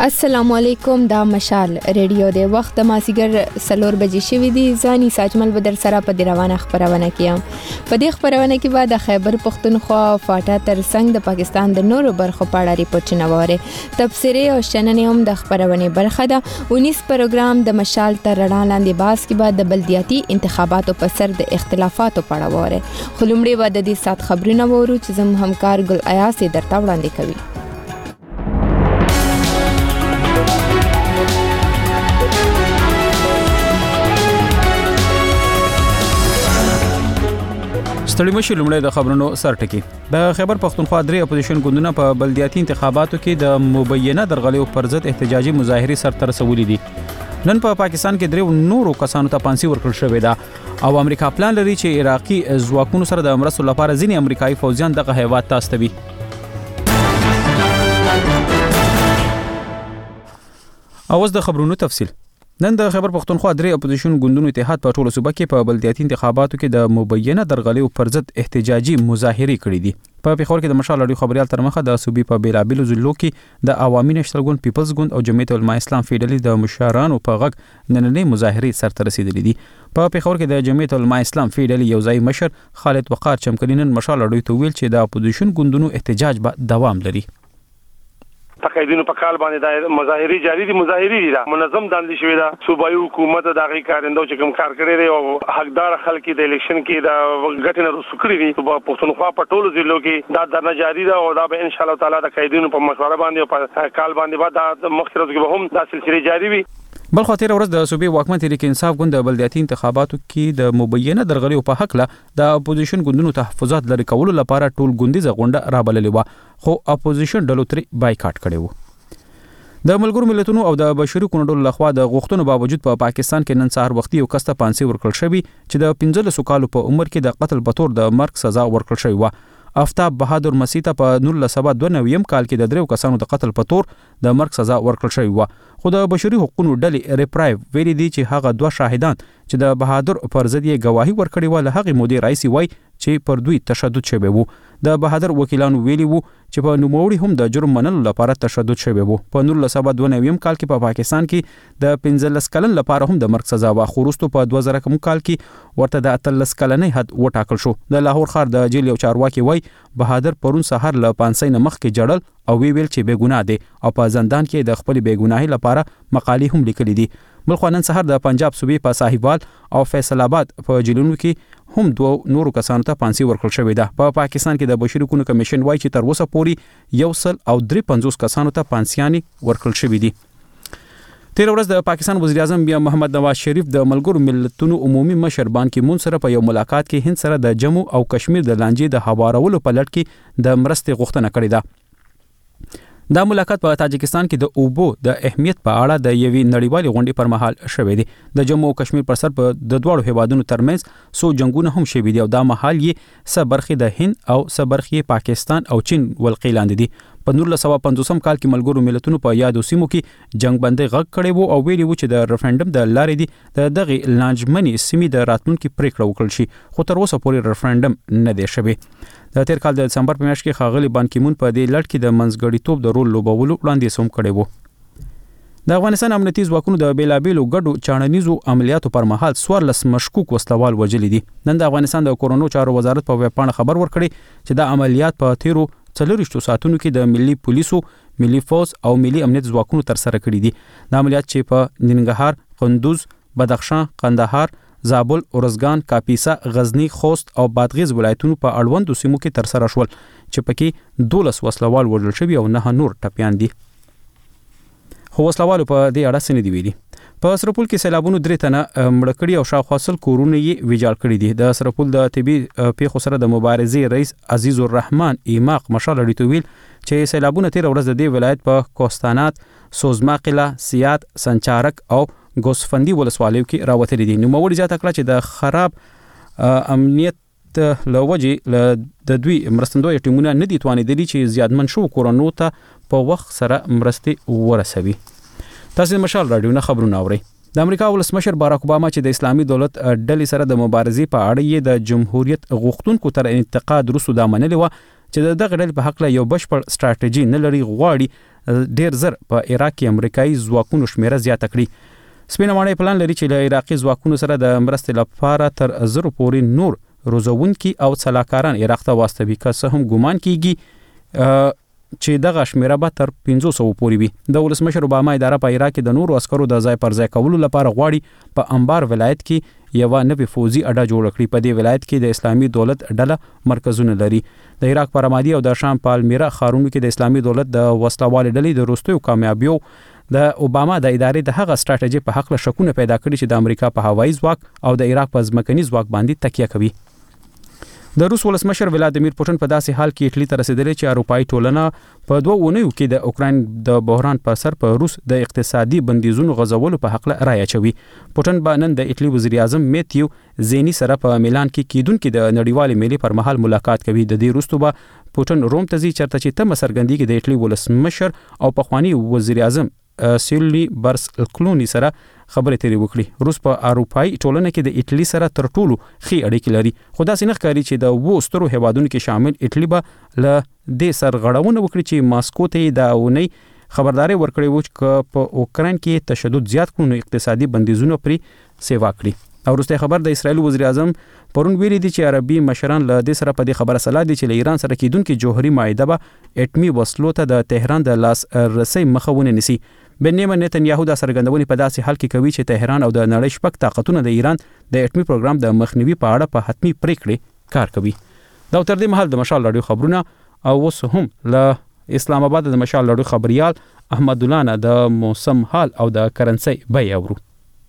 السلام علیکم. دا مشال ریډیو دی. وخت د مازیګر 4 بجې شوی دی. ځاني ساجمل بدر سره په روانه خبرونه کیم. په دې خبرونه کې بعد د خیبر پختونخوا فاټا ترڅنګ د پاکستان د نورو برخو په اړه ریپورتونه وره. تبصره او شننې هم د خبرونه برخه ده. 19 پروګرام د مشال تر رڼا لاندې باس کې بعد د بلدیاتي انتخاباتو په سر د اختلافاتو په اړه وره. خلومړي بعد د دې سات خبرونه وورو چې زم همکار ګل ایاس درته وړاندې کوي. ستړي مشي لومړی د خبرونو سرټکی. د خیبر پختونخوا درې اپوزیشن ګوندونه په بلدیاتي انتخاباتو کې د مبینه درغلیو پر ضد احتجاجي مظاهرې سرته رسولې دي. نن په پاکستان کې درې نورو کسانو ته پانسي ورکړل شوې ده او امریکا پلان لري چې عراقي ځواکونو سره د مرستو لپاره ځینې امریکایي فوجیان دغه هیواد ته استوي. اوس د خبرونو تفصیل. نن د خیبر پختونخوا درې اپوزیشن ګوندونو اتحاد په ټوله صوبه کې په بلدیاتي انتخاباتو کې د مبینه درغلیو پر ضد احتجاجي مظاهرې کړې دي. په پیښور کې د مشال اړیو خبريال تر مخه د صوبې په بیلابیلو ضلعو کې د عوامي نشتل ګوند پیپلز ګوند او جمعیت العلماء اسلام فیډرالي د مشرانو په غږ نننې مظاهرې سرته رسیدلې دي. په پیښور کې د جمعیت العلماء اسلام فیډرالي یو ځای مشر خالد وقار چمکلینن مشال اړیو ته ویل چې د اپوزیشن ګوندونو احتجاج به دوام لري. تقاعدونو په کال باندې د مظاهرې جاری دي. مظاهرې دي منظم داندې شوې ده. صوبایي حکومت د هغه کارندو چې کوم کار کړی دی او حقدار خلک د الیکشن کې د غټنه رسو کړی دي په پښتونخوا په ټولو ضلعو کې دا درنه جاری ده او دا به ان شاء الله تعالی د قاعدونو په مشوره باندې په کال باندې بعد د مخکره کې به هم دا سلسله جاری وي. بل خاطر ورځ د صوبې واکمن تحریک انصاف ګوند د بلدیاتي انتخاباتو کې د مبینه درغلیو په حق له د اپوزیشن ګوندونو تحفظات لري کولو لپاره ټول ګوندیزه غونډه رابللې و خو اپوزیشن ډلو ترې بایکاټ کړی و. د ملګرو ملتونو او د بشري قونډو لخوا د غوښتنو باوجود په پاکستان کې نن سهار وختي یو کس ته پانسي ورکړل شوی چې د 15 کالو په عمر کې د قتل په تور د مرګ سزا ورکړل شوی و. آفتاب بهادر مسیته په 1992 کال کې د دریو کسانو د قتل په تور د مرګ سزا ورکړل شوی و. خو د بشري حقوقو ډلې ریپرایو ویلي دي چې هغه دوه شاهدان چې د بهادر پر ضد یې گواهی ورکړې و له هغې مودې راځي وای چې پر دوی تشدد شوی وو. د بهادر وکیلانو ویلي وو چې په نوموړي هم د جرم منلو لپاره تشدد شوی وو. په 1992 کال کې په پاکستان کې د 15 کلن لپاره هم د مرګ سزا و. خو وروسته په 2000 کال کې ورته د 13 کلنۍ حد وټاکل شو. د لاهور ښار د جیل یو چارواکي وای بهادر پرون سحر له پانسۍ نه مخکې جړل او ویل چې بے ګناه دی او په زندان کې د خپل بے ګناهي لپاره مقالې هم لیکلې دي. بلخو نن سحر د پنجاب صوبې په صاحبوال او فیصل آباد په جیلونو کې هم دوه نورو کسانو ته پانسي ورکړل شوې ده. په پاکستان کې د بشري حقوقو کمیشن وایي چې تر اوسه پورې 153 کسانو ته پانسیانی ورکړل شوې دي. تیر ورځ د پاکستان وزیر اعظم بیا محمد نواز شریف د ملګرو ملتونو عمومي مشر بان کی مون سره په یو ملاقات کې هند سره د جموں او کشمیر د لانجې د هوارولو په لړ کې د مرستې غوښتنه کړې ده. دا ملاقات په تاجکستان کې د اوبو د اهمیت په اړه د یوې نړیوالې غونډې پر مهال شوې دي. د جموں او کشمیر پر سر په د دوړو هیوادونو ترمنځ سو جنگونه هم شوي دي او دا مهال یې څه برخې د هند او څه برخې پاکستان او چین ولقې لاندې دي. په 1950 کال کې ملګرو ملتونو په یادو سیمو کې جنگ بندي غږ کړی وو او ویلي وو چې د ریفرندم د لارې دي د دغه لانجمنې سیمې د راتلونکو پریکړه وکړل شي. خو تر اوسه پورې ریفرندم نه دی شوی. د تیر کال د دسمبر په میاشت کې ښاغلي بان کی مون په دې لړ کې د منځګړیتوب د رول لوبولو وړاندیز هم کړی وو. د افغانستان امنیتي ځواکونو د بیلابیلو ګډو چاڼنیزو عملیاتو پر مهال 14 مشکوک وسلوال وژلي دي. نن د افغانستان د کورونو چارو وزارت په ویبپاڼه خبر ورکړی چې د عملیات په تیرو 40 ساعتونو کې د ملي پولیسو، ملي فوج او ملي امنیت ځواکونو تر سره کړي دي. د عملیات چې په ننګرهار، کندوز، بدخشان، قندهار، زابل، اورزګان، کاپیسا، غزنی، خوست او بادغیس ولایتونو په اړوندو سیمو کې تر سره شول چې پکې 12 وسلوال وژل شوي او 9 نور ټپیان دي. خو وسلوالو په دې اړه څه نه دی ویلي. په سرپل کې سیلابونو 3 تنه مړه کړي او شاوخوا 100 کورونه یې ویجاړ کړي دي. د سرپل د طبي پیښو سره د مبارزې رئیس عزیز الرحمن ایماق مشال اړیتو ویل چې سیلابونه تیر ورځ د دې ولایت په کوستانات، سوزما قلعه، سیات، سنچارک او ګوسفندي ولسوالیو کې راوتلي دي. نو موږ ځا تکړه چې د خراب امنیت لوجه د دوی مرستندوی ټیمونه نه دي توانیدلی چې زیاتمن شو کورونو ته په وخت سره مرستې ورسوي. تاسو مشال رادیو نه خبرونه اورئ. د امریکا ولسمشر باراک اوباما چې د اسلامي دولت ډلې سره د مبارزې په اړه یې د جمهوریت غوښتونکو تر انتقاد وروسته دا منلې و چې دغه ډلې په حق له یو بشپړ ستراتیژي نه لري غواړي ډیر زر په عراق کې امریکایي ځواکونو شمیره زیاته کړي. سپینه ماڼۍ پلان لري چې له عراقي ځواکونو سره د مرستې لپاره تر 1000 پورې نور روزونکي او سلاکاران عراق ته واستوي، که څه هم ګومان کیږي چې دغه شمیره به تر 500 پورې وي. د ولسمشر اوباما اداره په عراق کې د نورو عسکرو د ځای پر ځای کولو لپاره غواړي په انبار ولایت کې یو نوې فوزي اډه جوړ کړي. په دې ولایت کې د اسلامي دولت ډله مرکزونه لري. د عراق په رمادي او د شام پالمیرا ښارونو کې د اسلامي دولت د وسلوال ډلې د وروستیو کامیابیو د اوباما د ادارې د هغه ستراتیژي په حق له شکونه پیدا کړي چې د امریکا په هوایي ځواک او د عراق په ځمکني ځواک باندې تکیه کوي. د روس ولسمشر ولادیمیر پوتین په داسې حال کې اټلی ته رسیدلی چې اروپایي ټولنه په 2 اونیو کې د اوکراین د بحران پر سر په روس د اقتصادي بندیزونو غځولو په حق له رایه چوي. پوتین به نن د اټلی وزیر اعظم میتیو زینی سره په میلان کې کیدونکو د نړیوالې میلې پر مهال ملاقات کوي. د دې وروسته به پوتین روم ته ځي چرته چې تم سرګندۍ کې د اټلی ولسمشر او پخوانی وزیر اعظم سیلوی برس کلونی سره خبرې ترې وکړي. روس په اروپایي ټولنه کې د اټلی سره تر ټولو ښې اړیکې لري، خو داسې نه ښکاري چې د 2 سترو هیوادونو کې شامل اټلی به له دې سرغړونه وکړي چې ماسکو ته د اونۍ خبرداري ورکړې و چې په اوکراین کې تشدد زیات کړي نو اقتصادي بندیزونه پرې سیوا کړي. او وروسته خبر د اسرایل وزیر اعظم پرون ویلي دي چې عربي مشران له دې سره په دې خبره سلا دي چې له ایران سره کیدونکو جوهري معاهده به اټمی وسلو ته د تهران د لاس رسۍ مخونه نسی. بنیامین نتنیاهو د سرګندونې په داسې حال کې کوي چې تهران او د نړۍ شپږ طاقتونه د ایران د اټمی پروګرام د مخنیوي په اړه په حتمی پریکړې کار کوي. دا تر دې مهال د مشال رادیو خبرونه او اوس هم له اسلام آباد د مشال رادیو خبريال احمد الله د موسم حال او د کرنسي بیه اورو.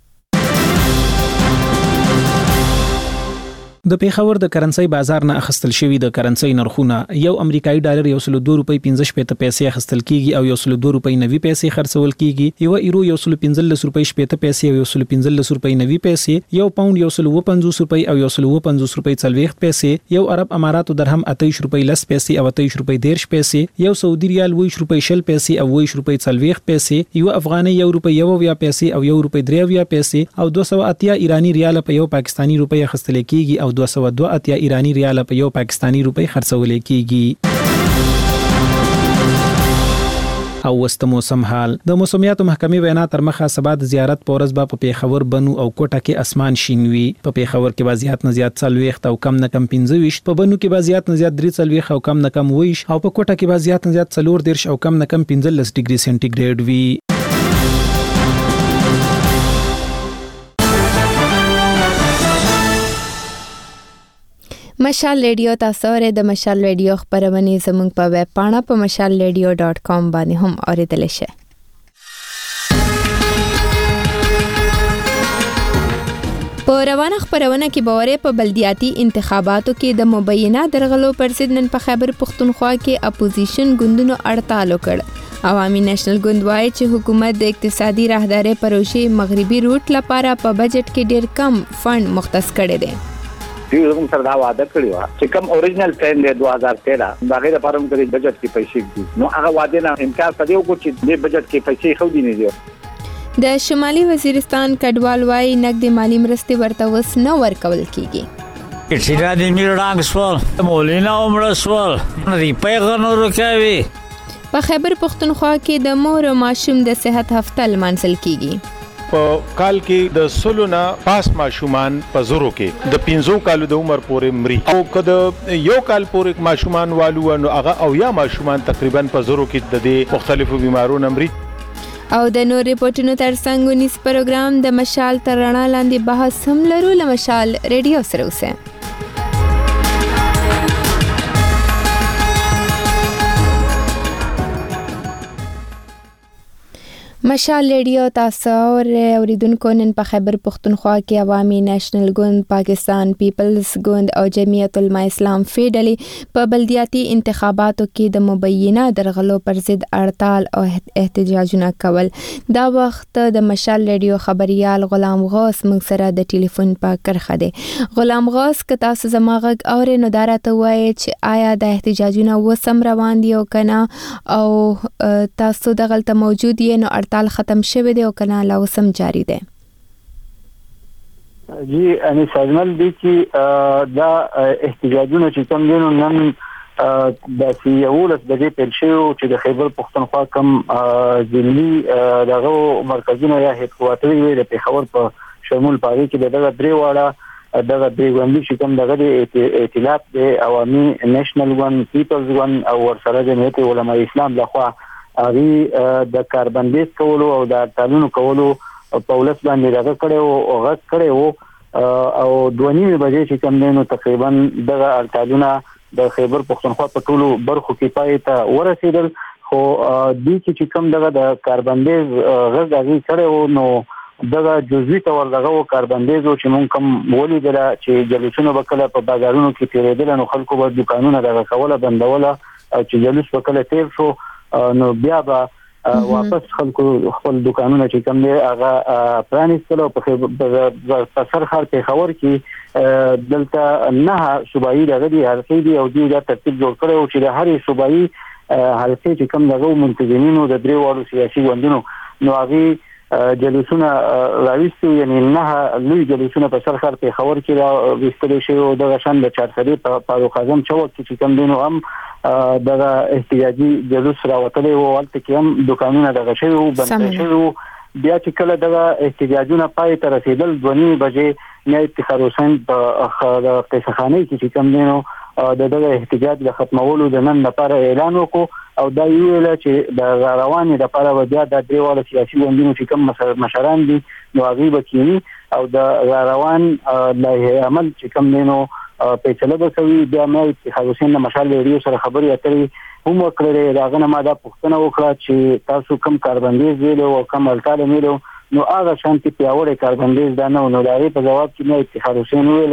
د پیښور د کرنسي بازار نه اخستل شوی د کرنسي نرخونه یو امریکایي ډالر 102 روپۍ 15 پیسې اخستل کیږي او 102 روپۍ 90 پیسې خرڅول کیږي. یو ایرو 115 روپۍ 15 پیسې او 115 روپۍ 90 پیسې، یو پاوند 150 روپۍ او 150 روپۍ 40 پیسې، یو عرب اماراتو درهم 28 روپۍ 10 پیسې او 28 روپۍ 10 پیسې، یو سعودي ریال 20 روپۍ 10 پیسې او 20 روپۍ 40 پیسې، یو افغاني 1 روپۍ 1 پیسې او 1 روپۍ 3 پیسې او 280 ایرانی ریال په یو پاکستانی روپۍ اخستل کیږي او 202 ایرانی ریال په یو پاکستانی روپۍ خرڅول کیږي. او وست موسم حال د موسمیاتو محکمې وینا تر مخه سبا د زیارت پورز با په پیښور بنو او کوټه کې اسمان شینوي. په پیښور کې وضعیت نه زیات 40 او کم نه کم 25، په بنو کې وضعیت نه زیات 43 او کم نه کم 20 او په کوټه کې وضعیت نه زیات 14 او کم نه کم 15 ډیګري سنټیګریډ وي. مشال ریډیو تاسو ر د مشال ریډیو خبرونه زموږ په ویب پاڼه په mashalradio.com باندې هم اوریدل شئ. په روانه خبرونه کې باورې په بلدیاتي انتخاباتو کې د مبینه درغلو پر ضد نن په خیبر پختونخوا کې اپوزیشن ګوندونو اړتال وکړ. عوامي نېشنل ګوند وايي چې حکومت د اقتصادي راهداري پروژې مغربي روټ لپاره په بجټ کې ډېر کم فند مختص کړی دی. یو کوم سره دا وعده کړی و چې کوم اوریجنل پلان دی 2013 دا غیر لپاره موږ د بجټ کې پیسې دي، نو هغه وعده نه انکار کړو چې د بجټ کې پیسې خو دي نه دي. د شمالي وزیرستان کډوال وايي نقد مالی مرستې ورته وس نه ورکول کیږي. چې د میرډانګ سوال مولینا عمر سوال ری پیغنور کوي. په خیبر پختونخوا کې د مور او ماشوم د صحت هفته لمانځل کیږي. په کال کې د سلونا پاس ماشومان په زورو کې د 15 کالو د عمر پورې مري او کله یو کال پورې ماشومان والو نو هغه او یا ماشومان تقریبا په زورو کې د مختلفو بیمارونو مري. او د نور ریپورتونو ترڅنګ ونیس پروګرام د مشال تر رڼا لاندې بحث هم لرو. له مشال ریډیو سره اوسئ. مشال ریډیو تاسو اوریدونکو نن په خیبر پختونخوا کې عوامي نېشنل ګوند، پاکستان پیپلز ګوند او جمعیت العلماء اسلام فیډلې په بلدیاتي انتخاباتو کې د مبینه درغلو پر ضد اړتال او احتجاجونه کول. دا وخت د مشال ریډیو خبريال غلام غوث موږ سره د ټلیفون په کرخه دی. غلام غوث که تاسو زما غږ اورئ نو دا راته وایي چې آیا د احتجاجونه وسم روان دي او کنه، او تاسو دغلته موجود یې نو اړتال ختم شوه دی او کنه لا وسم جاری دی؟ جی ان سازمل دي چې دا احتجاجونه چې کوم دي نن د سیاولس د دې پیل شو چې د خیبر پختونخوا کم ضلعي دغه مرکزونه یا هډ کوارټر وي د پیښور په شمول پاره کې دغه درې واړه دغه درې غونډې چې کوم دغه د ائتلاف د عوامي نېشنل ون پیپلز ون او ورسره د جمعیت علماء اسلام لخوا هغه د کاربندیز کولو او د تعلیم کولو په ولس باندې دغه کړو او 2:30 بجې چې کوم دینو تقریبا دغه اړتالونه د خیبر پختونخوا په ټولو برخو کې پای ته ورسېدل خو د چې کوم دغه د کاربندیز غږی کړو نو دغه جزوی تور دغه کاربندیز چې مونږ کوم ولیدل چې جلوسونه وکړه په بازارونو کې تیرېدل نو خلکو به دکانونه دغه کوله بندوله چې جلوس وکړه تیر شو نو بیا به واپس خلکو خپل دکانونه چې کوم دی هغه پرانیستل او په سرخار پیښور کې دلته نه صوبایي دغه دی حلقې دی او د ترتیب جوړ کړو چې د هرې صوبایي حلقې چې کوم دغه منتظمینو د درې واړو سیاسي ګوندونو نو هغه جلوسونه راوستي یعنی نه لوی جلوسونه په سرخار پیښور کې را وستل شي او د شان د 400 په فاروق اعظم چوک کې کوم دینو هم دغه احتجاجي جلوس راوتلی او ولته کې هم دکانونه دغه شی او بند شي بیا چې کله دغه احتجاجونه پای ته رسیدل 2:30 بجې نه افتخار حسین په قصخانه کې کوم دینو دغه احتجاج د ختمولو د نن لپاره اعلان وکړو او دا ویل چې د رواني د لپاره بیا د درې واړو سیاسي ګوندونو چې کوم مشران دي نو هغه بکینی او د روان لایحه عمل چې کوم دینو پیچله بسوي بیا مې افتخار حسین د مشال ریډیو سره خبري اترې هم وکړې راغنه ما دا پوښتنه وکړه چې تاسو کوم کاربندیز ویلو او کوم الټاله ویلو نو هغه شانتي پیاوړی کاربندیز دا نه نو داري په جواب کې مې افتخار حسین ویل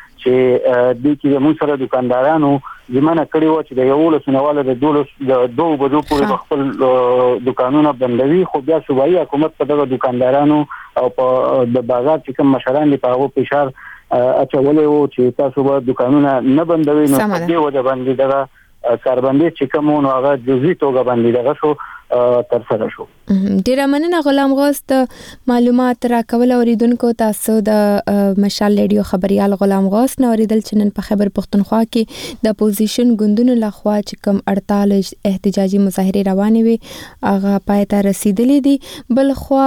چې د کې موږ سره دکاندارانو زمانه کړی و چې د یو لسنواله د دوه بجو پورې خپل دکانونه بندوي خو بیا صوبایي حکومت په دغه دکاندارانو او په د بازار چې کوم مشران دي په هغه فشار اچولې وو چې تاسو به دکانونه نه بندوي نو دې وجه باندې دغه کاربندیز چې کوم نو هغه جزئی توګه باندې دغه شو تر سره شو. ډیر مننه غلام غوث معلومات راکول اوریدونکو تاسو د مشال ریډیو خبريال غلام غوث نو اوریدل چې نن په خیبر پختونخوا کې د اپوزیشن ګوندونو لخوا چې کوم 48 احتجاجي مظاهره روانې وي هغه پای ته رسیدلې دي بل خو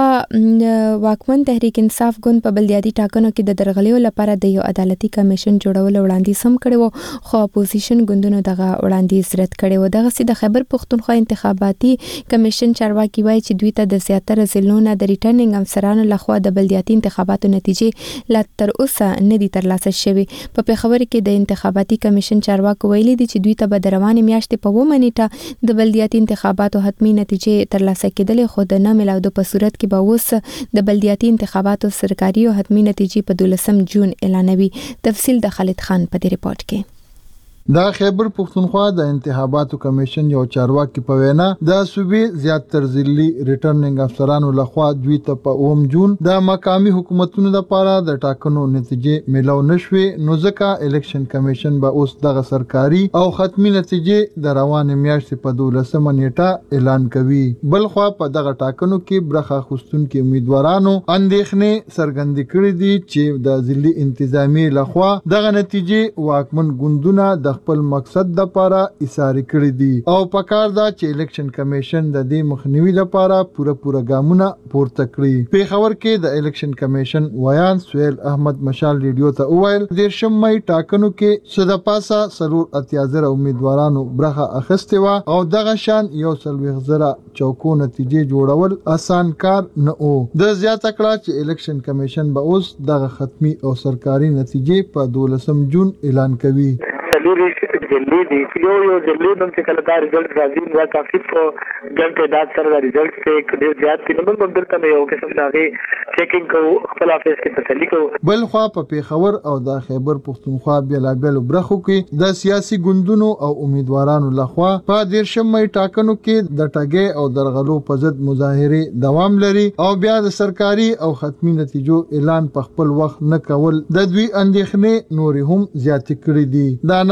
واکمن تحریک انصاف ګوند په بلدیاتي ټاکنو کې د درغلیو لپاره د یو عدالتي کمیشن جوړول وړاندیز هم کړو خو اپوزیشن ګوندونو دغه وړاندیز رد کړو دغه سي د خیبر پختونخوا انتخاباتي کمیشن چارواکي وایي چې دوی ته د زیاتره ضلعونو د ریټرنینګ افسرانو لخوا د بلدیاتي انتخاباتو نتیجې لا تر اوسه نه دي ترلاسه شوې په پیښور کې د انتخاباتي کمیشن چارواکو ویلي دي چې دوی ته به د روانې میاشتې په 2 نیټه د بلدیاتي انتخاباتو حتمی نتیجې ترلاسه کېدلې خو د نه ملاودو په صورت کې به اوس د بلدیاتي انتخاباتو سرکاري او حتمی نتیجې په 12 جون اعلانوي تفصیل د خالد خان په دې ریپورت کې دا خیبر پختونخوا د انتخاباتو کمیشن یو چارواکي په وینا د صوبې زیاتره ضلعي ریټرنینګ افسرانو لخوا دوی ته په 9 جون د مقامی حکومتونو لپاره د ټاکنو نتیجې ملو نشوي نو ځکه الیکشن کمیشن به اوس دغه سرکاري او ختمي نتیجې د روانې میاشتې په 12 نیټه اعلان کوي بل خو په دغه ټاکنو کې برخه اخیستونکو امیدوارانو اندېښنې څرګندې کړې دي چې د ضلعي انتظامی لخوا دغه نتیجې واکمن ګوندونه د خپل مقصد د لپاره ایثار کړی دي او پکار دا چې الیکشن کمیشن د دې مخنیوي لپاره پوره ګامونه پورته کړی پیښور کې د الیکشن کمیشن ویان سویل احمد مشال ریډیو ته وویل د شمای ټاکنو کې صد پاسه سلور اتیازره امیدوارانو برخه اخیستې و او دغه شان یو سلوي غزره چوکو نتیجې جوړول آسان کار نه او د زیاته کړه چې الیکشن کمیشن به اوس دغه ختمي او سرکاري نتیجې په 12 جون اعلان کوي ضروري جلدی دی یو جلدی نن چې کله دا ریزلټ راځي نو کافي په ګڼ تعداد سره دا ریزلټ ته ډیر زیات دي نو موږ درته یو قسم داغي چیکینګ کوو خپل افیس کې تسلی کوو بل خو په پیښور او د خیبر پختونخوا بلابل برخو کې د سیاسي ګوندونو او امیدوارانو لخوا په 13 ټاکنو کې د ټاګي او درغلو په ضد مظاهره دوام لري او بیا د سرکاري او ختمي نتیجو اعلان په خپل وخت نه کول د دوی اندېښنې نورې هم زیات کړې دي دا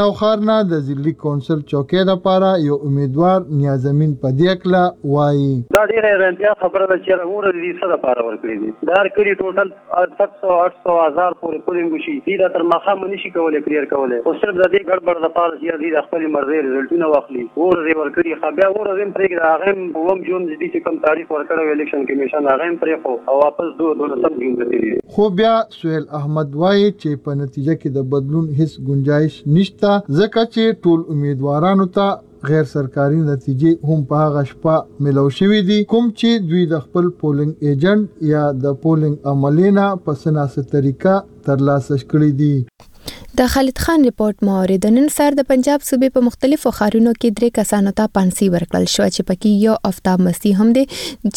نوخار نه د ضلعي کونسل چوکۍ لپاره یو امیدوار نیازمین پدیکلا وایي دا ډیره رنتیا خبره ده چې راغور دي څه لپاره ورکړي دي دا کړي ټوټل 700-800,000 پورې پولینګ شي دا تر مخه منشي کولای کلیر کولای او صرف د دې ګډوډ د پاره چې د خپل مرزي رزلټونه واخلي ورته ورکړي خو بیا ورته پرې هغه ووم جون د دې کوم تاریخ ورکړو الیکشن کمیشن هغه پرې خو او واپس دوه سم جون کړي خو بیا سہیل احمد وایي چې په نتیجه کې د بدلون هیڅ گنجائش نشته ځکه چې ټول امیدوارانو ته غیر سرکاري نتیجې هم په هغه شپه ملو شوې دي کوم چې دوی د خپل پولینګ ایجنټ یا د پولینګ عملینا په سناسه طریقه ترلاسه کړې دي د خالد خان ریپورت مورید نن سار د پنجاب صوبې په مختلفو ښارونو کې 3 کسانو ته پانسي ورکړل شو چې پکې یو افتاب مسیح هم دی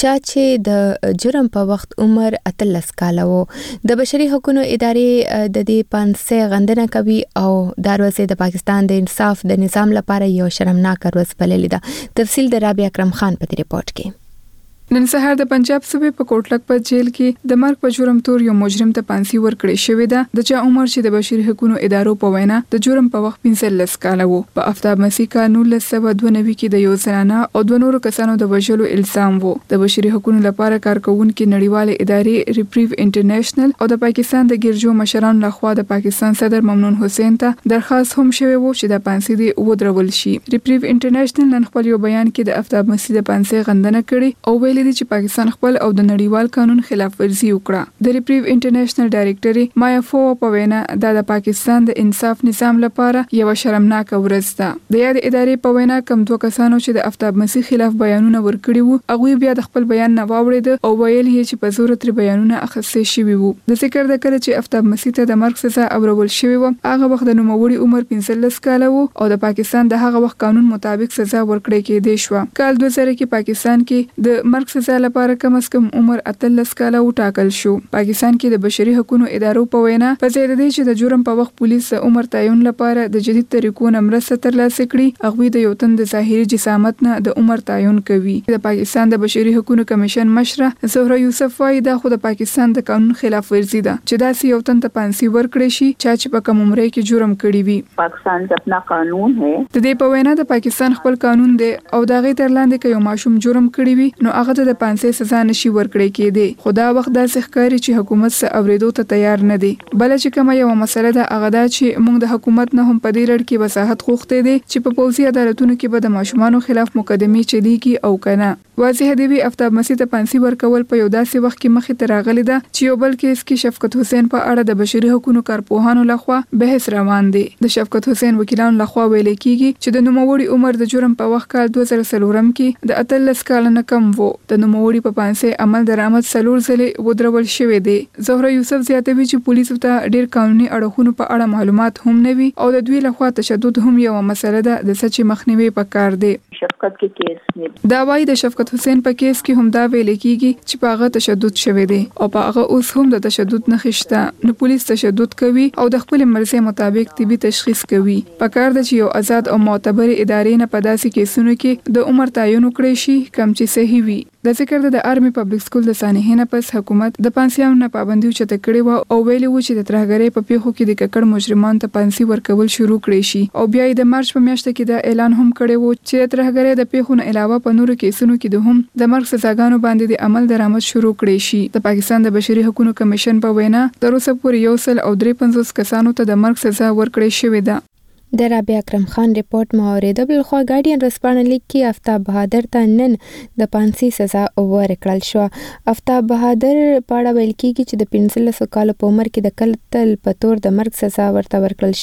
چې د جرم په وخت عمر 13 کاله وو د بشري حقوقو ادارې د دې پانسي غندنه کوي او دا ورځ د پاکستان د انصاف د نظام لپاره یو شرمناک ورځ بللې ده تفصیل د رابعه اکرم خان په ریپورت کې نن سهار د پنجاب صوبې په کوټلک په جیل کې د مرګ په جرم تور یو مجرم ته پانسي ورکړې شوې ده د چا عمر چې د بشري حقوقو ادارو په وینا د جرم په وخت 15 کاله وو په افتاب مسیح کا 1992 کې د یو زنانه او د نورو کسانو د وژلو الزام وو د بشري حقوقو لپاره کارکونکو نړیواله ادارې ریپریو انټرنیشنل او د پاکستان د ګرجو مشرانو لخوا د پاکستان صدر ممنون حسین ته درخواست هم شوی وو چې د پانسي دی ودرول شي ریپریو انټرنیشنل نن خپل یو بیان کې د افتاب مسیح د پانسي غندنه کړي او ویلي چې پاکستان خپل او د نړیوال قانون خلاف ورزي وکړه د ریپریو انټرنیشنل ډایریکټر مایا فو په وینا د پاکستان د انصاف نظام لپاره یو شرمناک ورځ ده د یاد ادارې په وینا کوم دوه کسانو چې د افتاب مسیح خلاف بیانونه ورکړي وو هغه بیا د خپل بیان نه واوړید او ویل یې چې په زور تر بیانونه اخیستل شوی وو د ذکر د کړه چې افتاب مسیح ته د مرګ سزا اورول شوی و هغه وخت د نوموړي عمر 15 کاله وو او د پاکستان د هغه وخت قانون مطابق سزا ورکړي کېدې شو کال 2000 کې پاکستان کې د مرګ سزا لپاره کم از کم عمر 13 کاله وټاکل شو پاکستان کې د بشري حقوقو ادارو په وینا په ځای د دې چې د جرم په وخت پولیس عمر تعین لپاره د جدید طریقو نه مرسته ترلاسه کړي هغه د یو تن د ظاهري جسامت نه د عمر تعین کوي د پاکستان د بشري حقوقو کمیشن مشره زهره یوسف وايي دا خو د پاکستان د قانون خلاف ورزي ده چې دا سی یو تن ته پانسي ورکړي شي چې په کوم عمر کې جرم کړی وي پاکستان د خپل قانون ہے د دې په وینا د پاکستان خپل قانون دی او دا غي ترلاندې کې یو ماشوم جرم کړی وي نو هغه د پانسي سزا نشي ورکړي کېدی خو دا وخت داسې ښکاري چې حکومت څه اوریدو ته تیار نه دی بل چې کومه یو مسله ده هغه دا چې موږ د حکومت نه هم په دې لړ کې وضاحت غوښتي دي چې په پولیسي عدالتونو کې به د ماشومانو خلاف مقدمې چلیږي او کنه واضح دی وی افتاب مسیح ته پانسي ورکول په یو داسې وخت کې مخې ته راغلی ده چې یو بل کیس کې شفقت حسین په اړه د بشري حقوقو کارپوهانو لخوا بحث روان دی د شفقت حسین وکیلانو لخوا ویل کیږي چې د نوموړي عمر د جرم په وخت کال 2003 کې د 13 کال نه کم وو د نوموړي په پانسي عمل درآمد سلور ځلې ودرول شوې دي زهره یوسف زیاتوي چې پولیسو ته ډیر قانوني اړخونو په اړه معلومات هم نه وي او د دوی لخوا تشدد هم یو مسله ده د سچ مخنیوي پکار دی شفقت کې کیس نه دا وايي د شفقت حسین په کیس کې هم دا ویل کیږي چې په هغه تشدد شوی دی او په هغه اوس هم د تشدد نه خشته نو پولیس تشدد کوي او د خپل مرزي مطابق طبي تشخیص کوي پکار د چې یو آزاد او معتبر ادارې نه په داسې کیسونو کې د عمر تعین وکړي شي کم چې صحیح وي د ذکر د آرمي پبلک سکول د سانحې نه پس حکومت د پانسیانو نه پابندي چته کړې و او ویلي و چې د ترهګرۍ په پیښو کې د ککړ مجرمانو ته پانسي ورکول شروع کړي شي او بیا د مارچ په میاشت کې د اعلان هم کړی و چې د ترهګرۍ د پیښو نه علاوه په نورو کیسونو کې د هم د مرګ سزاګانو باندې د عمل درآمد شروع کړي شي د پاکستان د بشري حقوقو کمیشن په وینا تر اوسه پورې 153 کسانو ته د مرګ سزا ورکړې شوې ده د رابعه اکرم خان ریپورت مورید بل خو ګارډین رسپانه لیک کې افتاب بهادر ته نن د پانسي سزا ورکړل شو افتاب بهادر پاړه ویل کیږي چې د 15 کال په عمر کې د قتل په تور د مرګ سزا ورته ورکړل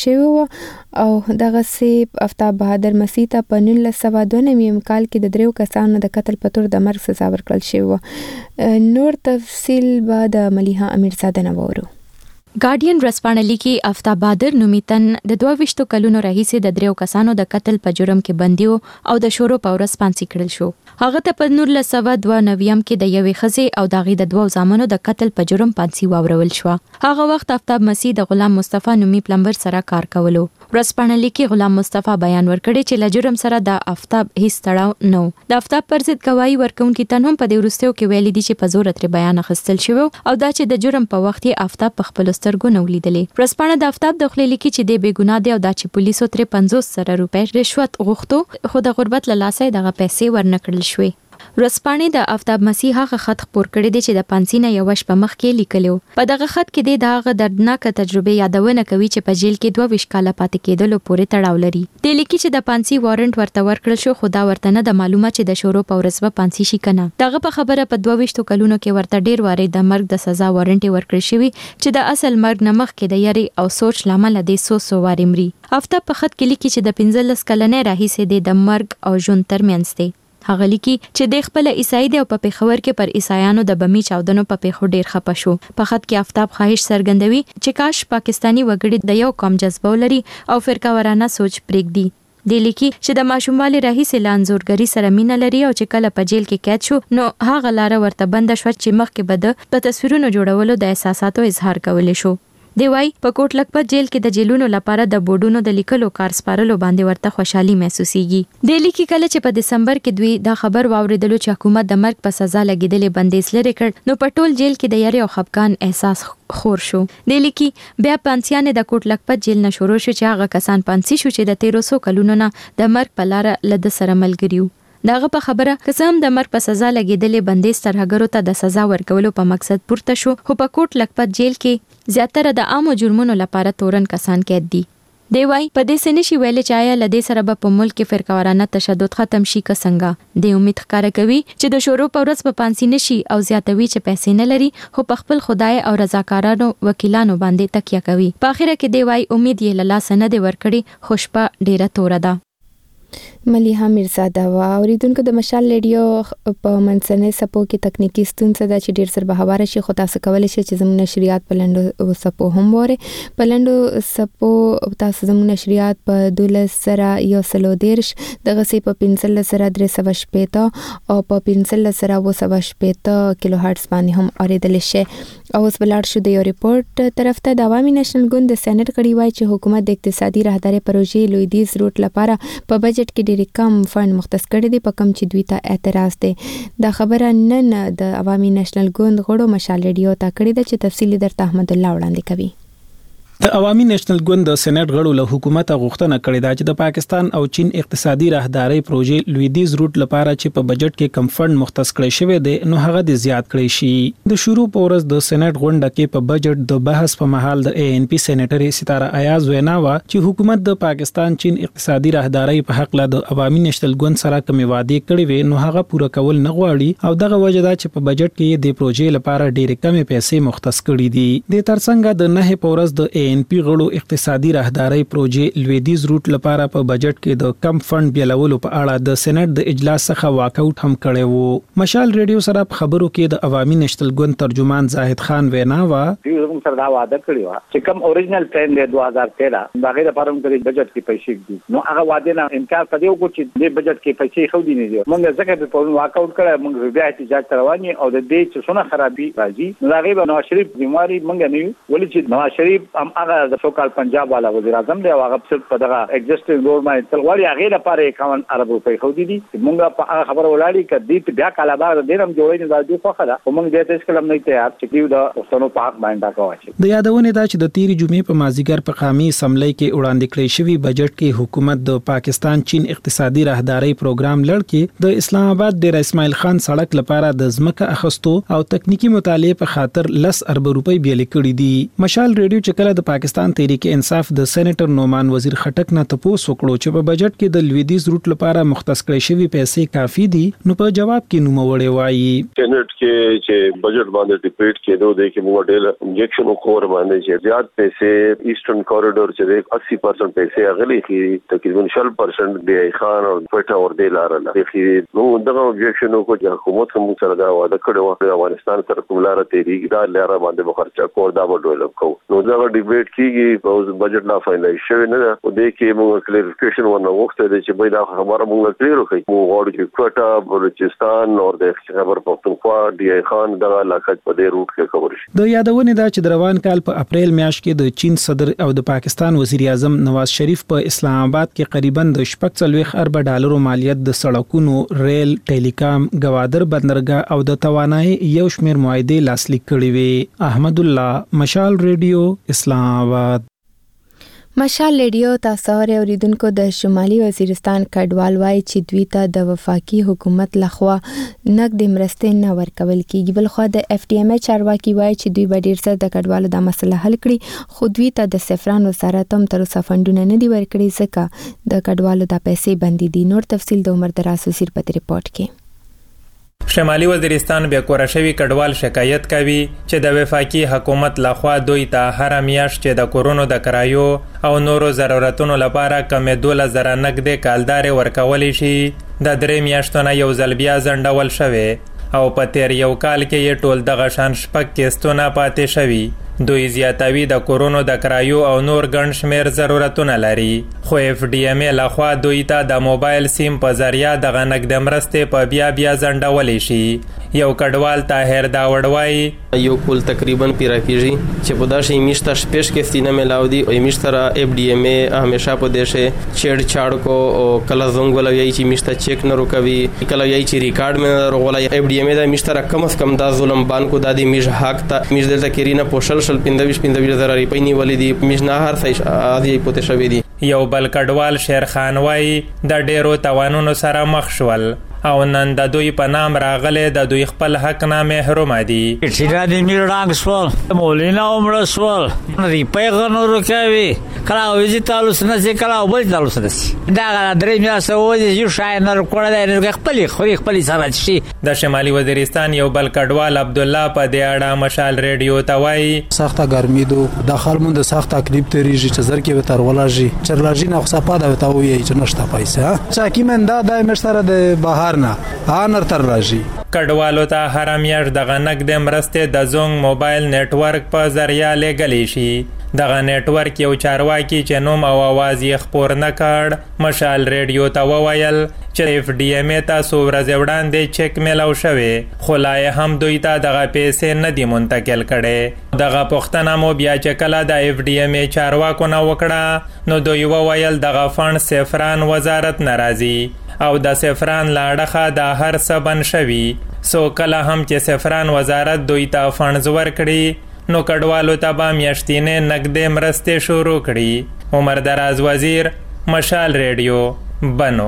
شوی او دغه سي افتاب بهادر مسیح ته په 1992 کال کې د دریو کسانو د قتل په تور د مرګ سزا ورکړل شوی نور تفصیل به د ملیحه امیرزاده نوورو ګارډین رسپانلی کې افتاب بهادر نومیتن د 22 کلونو راهیسې د دریو کسانو د قتل په جرم کې بندیو او د شورو په ورځ پانسي کړل شو هغه ته په 1992 کې د یوې ښځې او د هغې د دوو زامنو د قتل په جرم پانسي واورول شو هغه وخت افتاب مسیح د غلام مصطفی نومي پلمبر سره کار کولو رسپانلی کې غلام مصطفی بیان ورکړی چې له جرم سره د افتاب هیڅ تړاو نه د افتاب پر ضد گواہی ورکونکي تنهم په دې وروستیو کې ویلي دي چې په زور تر بیان اخیستل شوی او دا چې د جرم په وخت کې افتاب په خپل سترګو نه ولیدلې. ورځپاڼه د آفتاب د خپل لیکي چې د بیګناه دی او د چې پولیسو تر 50 روپۍ رشوت غوښتو خو د غربت له لاسه دغه پیسې ورنکړل شوې. ورځپاڼې د آفتاب مسیح هغه خط خپور کړی دی چې د پانسینه یو شپه مخکې لیکلو. په دغه خط کې د هغه دردناک تجربه یادونه کوي چې په جیل کې 22 کاله پاتې کېدلو پورې تړاو لري. د لیکي چې د پانسی وارنټ ورته ورکړل شو خو دا ورته نه د معلومه چې د شورو په ورځ به پانسی شي کنه. دغه په خبره په 22 کلونو کې ورته ډیر واره د مرګ د سزا وارنټ ورکړل شوی چې د اصل مرګ نه مخکې د یری او سوچ لامل د سوسو واره مري. آفتاب په خط کې لیکي چې د 15 کلنې راهیسې د مرګ او ژوند ترمنځ دی. هغه لیکي چې د خپل عیسائی دی او په پیښور کې پر عیسایانو د بمی چاودنو په پیښو ډیر خپه شو. په خط کې آفتاب خواهش څرګندوي چې کاش پاکستانی وګړي د یو قوم جذبه ولري او فرقه سوچ پرېږدي. د لیکي چې د ماشوموالي راهیسې لانزورګری سره مینه لري او چې کله په جیل کې قید شو نو هغه لار ورته بند شو چې مخکې بده په تصویرونو جوړولو د احساساتو اظهار کولای شو. دی وای په کوټ لکپت جیل کې د جیلونو لپاره د بورډونو د لیکلو کار سپارلو باندې ورته خوشحالي محسوسيږي. د لیکي کله چې په دسمبر کې دوی دا خبر واوریدلو چې حکومت د مرګ په سزا لګیدلې بندیز لري کړ نو په ټول جیل کې د یری او خفقان احساس خور شو. د لیکي بیا پانسیانه د کوټ لکپت جیل نه شروع شو چې هغه کسان پانسی شو چې د 1300 کلونو نه د مرګ په لار لد سره ملګریو. داغه په خبره قسم د مرګ په سزا لګیدلې بندیز ترهګرو ته د سزا ورکولو په مقصد پورته شو خو په کوټ لکپت جیل کې زیاتره د عامو جرمونو لپاره تورن کسان قید دي. دی وای په دې سنشي ویل چې آیا لدې سره په ملک کې فرقه تشدد ختم شي که څنګه. د امید ښکارا کوي چې د شورو په ورځ په پانسی نشي او زیاتوي چې پیسې نه لري خو په خپل خدای او رضاکارانو وکیلانو باندې تکیه کوي. په اخر کې دی وای امید یې لاله سند ورکړي خوشپه ډیره تور ده. ملیحه میرزاده وا اوریدونکو د مشال ریډیو په منځنۍ سپو کې تکنیکی ستونزه ده چې ډیر سر بهواره شي خو تاسو کولای شئ چې زموږ نشریات په لندو سپو هم وره په لندو سپو تاسو زموږ نشریات په 1213 دغه سي په 1513 او په 1513 کیلو هرتز باندې هم اوریدل شي. او اوس بلار شو د یو ریپورت طرف ته د عوامي نېشنل ګوند د سېنات کړي وای چې حکومت د اقتصادي راهداري پروژې لویدیز روټ لپاره په بجټ کې ډېر کم فند مختص کړی دی په کم چې دوی ته اعتراض دی. دا خبره نن د عوامي نېشنل ګوند غړو مشال ریډیو ته کړی ده چې تفصیلی درته احمد الله وړاندې کوي. د عوامي نېشنل ګوند د سېنات غړو له حکومت غوښتنه کړې ده چې د پاکستان او چین اقتصادي راهداري پروژې لویدیز روټ لپاره چې په بجټ کې کم فند مختص کړی شوی دی نو هغه د زیات کړی شي. د شروع په ورځ د سېنات غونډه کې په بجټ د بحث په محل د ANC سېنیټري ستاره ایاز وینا وا چې حکومت د پاکستان چین اقتصادي راهداري په حق له د عوامي نېشنل ګوند سره کومې وعده کړې وي نو هغه پوره کول نه غواړي او دغه وجه ده چې په بجټ کې د پروژې لپاره ډېرې کمې پیسې مختص کړې دي. د ترڅنګ د نه په ورځ د ANC غړو اقتصادي راهداري پروژې لویدیز روټ لپاره په بجټ کې د کم فند بیلولو په اړه د سېنات د اجلاس څخه واکاوټ هم کړی وو. مشال ریډیو سره په خبرو کې د عوامي نېشنل ګوند ترجمان زاهد خان وینا وا موږ سره دا وعده کړی و چې کم اوریجنل پلان دی 2013 هغه لپاره موږ د بجټ کې پیسې دي نو هغه وعده نه انکار کړو چې د بجټ کې پیسې خو دي نه دي. موږ ځکه په واکاوټ کړو موږ بیا احتجاج رواني او د دې چې څونه خرابي راځي نو هغه به نواز شریف بیماری موږ نه ولې چې نواز شریف هم هغه د سوکال پنجاب والا وزیر اعظم دی هغه صرف په دغه ایگزیسټینګ ګورنمنت تلوالي هغه لپاره 51 ارب روپۍ خو دي موږ په هغه خبر ولاړی کدي بیا کاله بعد ډیرم جوړې نه راځي خو خلا او موږ دې تاسو کلم نه ته اپ چې د پښتنو پاک باندې راکوي. د یادونه دا چې د تیری جمعې په مازیګر په قامي اسمبلی کې وړاندې کړی شوی بجټ کې حکومت د پاکستان چین اقتصادي راهداري پروګرام لړ کې د اسلام آباد ډیر اسماعیل خان سړک لپاره د ځمکه اخستو او تکنیکی مطالعه په خاطر 10 ارب روپۍ بیل کړي دي. مشال ریډیو چې کله د پاکستان تحریک انصاف د سېنیټر نومان وزیر خټک نه تاسو وکړو چې په بجټ کې د لویدیز روټ لپاره مختص کړی شوی پیسې کافي دي نو په جواب کې نوم وړي وایي سېنیټ کې چې بجټ باندې ډیبیټ کېدو دی کې موږ ډېر انجکشن وکړ باندې چې زیات پیسې ایسټرن کوریډور چې 80% پیسې اغلی کې تقریبا 40% دی خان او پټه اور دی لار نه دی نو دغه انجکشن کو چې حکومت هم سره دا وعده کړو افغانستان سره کوم لار تحریک دا لار باندې خرچه کول دا ډیولپ کو نو دا ډیبیټ ډیبیټ کیږي او بجټ لا فاینلایز شوی نه ده او د کې موږ کلیریفیکیشن ورنه وغوښته چې باید دا خبره موږ کلیر کړو موږ غواړو چې کوټا بلوچستان او د خیبر پختونخوا ډي آی خان دغه علاقه په دې روټ کې کور شي. د یادونه دا چې د روان کال په اپریل میاشت کې د چین صدر او د پاکستان وزیر اعظم نواز شریف په اسلام آباد کې قریبا د 40 ارب ډالرو مالیت د سړکونو، ریل، ټیلیکام، گوادر بندرګاه او د توانایي یو شمېر معاهدې لاسلیک کړې وي. احمد الله، مشال ریډیو، اسلام آباد. مشال ریډیو تاسو اوریدونکو د شمالي وزیرستان کډوال وایي چې دوی ته د وفاقي حکومت لخوا نقد مرستې نه ورکول کیږي. بل خو د اف ډي ام چارواکي وایي چې دوی به ډیر څه د کډوالو د مسله حل کړي، خو دوی ته د سفران وزارت هم تر اوسه فندونه نه دي ورکړي ځکه د کډوالو د پیسې بندي دي. نور تفصیل د عمر دراز وزیر په ریپورت کې. شمالي وزیرستان بیا کور شوی کډوال شکایت کوي چې د وفاقي حکومت لخوا دوی ته هر میاشت چې د کورونو د کرایو او نورو ضرورتونو لپاره کم 12,000 نقد کالدار ورکول شي. د 3 میاشتو نه یو ځل بیا ځنډول شوی او په تیر یو کال کې یې ټول دغه شان شپږ کیستونه پاتې شوي. دوی زیاتوي د کورونو د کرایو او نور ګڼ شمیر ضرورتونه لري، خو اف ډي ام لخوا دوی ته د موبایل سیم په ذریعہ دغه نقد مرستې په بیا ځنډولی شي. یو کډوال طاهر داوړ وایي یو کول تقریبا پیرا کیږي چې په داسې میشته شپږ کې نه ملاو دي او میشتره اف ډي ام همیشه په دشه چړ چاړ کو او کله زنګ ولوي چې میشته چیک نه روکوي، کله یې چې ریکارډ مې نه روغلا. اف ډي ام دا میشتره کم از کم دا ظلم بانکو د دې میج حق ته میج دلته کېرینه پوشل شل 15,000 روپۍ نیولې دي، میج نه هر څه عادي پته شوی دي. یو بل کډوال شیرخان وایي د ډیرو توانونو سره مخ شول او نن د دوی په نام راغله د دوی خپل حق نه محروم دي. چې د میرانګ سوال مولینا عمر سوال ری پیغه نور کوي کله وځي تاسو نه چې کله بل تاسو نه دا درې میاشتې وځي یو شای نه کړل نه خپل سره شي. د شمالي وزیرستان یو بل کډوال عبد الله په دې اړه مشال ریډیو ته وایي سخته ګرمي دو داخل مون د سخت تکلیف تریږي چې زر کې به تر ولاږي چرلاږي نه خو صفاده وتا وي چې نشته پیسې چا کی من دا مشتره د بهر آنر تر راځي. کډوالو ته هر میاشت دغه نقد مرستې د زونګ موبایل نتورک په ذریعہ لګلی شي. دغه نتورک یو چارواکي چې نوم او आवाज یې خپور نه کړ مشال ریډیو ته وویل چې اف ډي ام تاسو ورځ وړاندې چک میلاو شوی خو لا هم دوی ته دغه پیسې نه دي منتقل کړي. دغه پوښتنه مو بیا چې کله د اف ډي ام چارواکو نه وکړه نو دوی وویل دغه فند سفران وزارت ناراضي او د سفران لاړخه د هر څه بن شوی. سو کله هم چې سفران وزارت دوی ته فنډز ورکړي نو کډوالو ته به میاشتینې نقدې مرستې شروع کړي. عمر دراز وزیر، مشال ریډیو، بنو.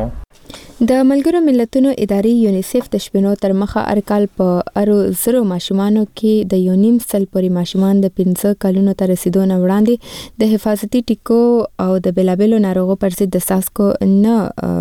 د ملګرو ملتونو ادارې یونیسف د شپنو تر مخه ارکال په ارو زرو ماشومانو کې د 1.5 پورې ماشومان د 15 کلونو ته رسیدو نه وړاندې د حفاظتي ټیکو او د بلابلو ناروغو پر ضد د ساسکو نه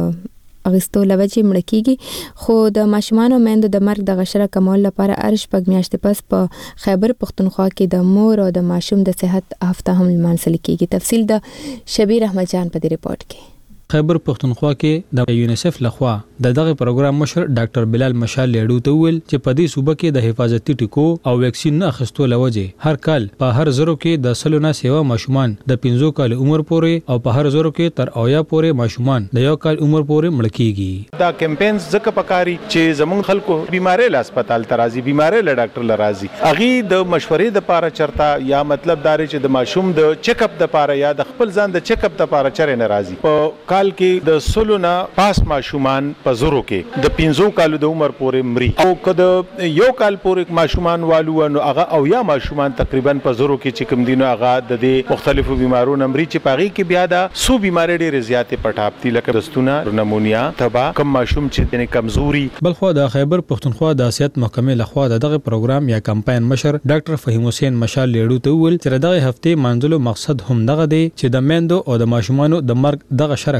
اغستو لوجه مړ کیږي، خو د ماشومانو مېندو د مرګ د غشره کمول لپاره ارشپږ میاشتې پس په خیبر پختونخوا کې د مور او د ماشوم د صحت هفته هم لمانځل کیږي. تفصیل د شبیر احمد جان په دې ریپورت کې. خیبر پختونخوا کې د یونیسف لخوا دغه پروګرام مشر ډاکټر بلال مشال لیډو ته ویل چې په دې صوبه کې د حفاظتي ټیکو او ویکسین نه اخیستو لوجه هر کال په هر زرو کې د سلونه سیوا ماشومان د 15 کال عمر پورې او په هر زرو کې تر اویا پورې ماشومان د یو کال عمر پورې مړ کیږي. دا کمپاینز ځکه پکاري چې زمون خلکو بیماری له هسپتال ترازی بیماری له ډاکټر لرازي اغي د مشورې د پاره چرتا یا مطلب دار چې د ماشوم د چیک اپ د پاره یا د خپل ځان د چیک اپ د پاره چره ناراضي. په کال کې د سلونه پاس ماشومان په زرو کې د 15 کالو د عمر پورې مري او کده یو کال پورې ماشومان والو نو هغه او یا ماشومان تقریبا په زرو کې چې کوم دینو هغه د دې مختلفو بیمارونو مري چې پاغي کې بیا دا سو بیماری ډېر زیاتې پټاپتي لکه دستونه نمونیا تبا کم ماشوم چې د کمزوري. بلخو د خیبر پختونخوا د سیاست محکمې لخوا دغه پروګرام یا کمپاین مشر ډاکټر فهیم حسین مشال لیډو ته ویل چې دغه هفته منځلو مقصد هم دغه دی چې د میندو او د ماشومانو د مرګ دغه شر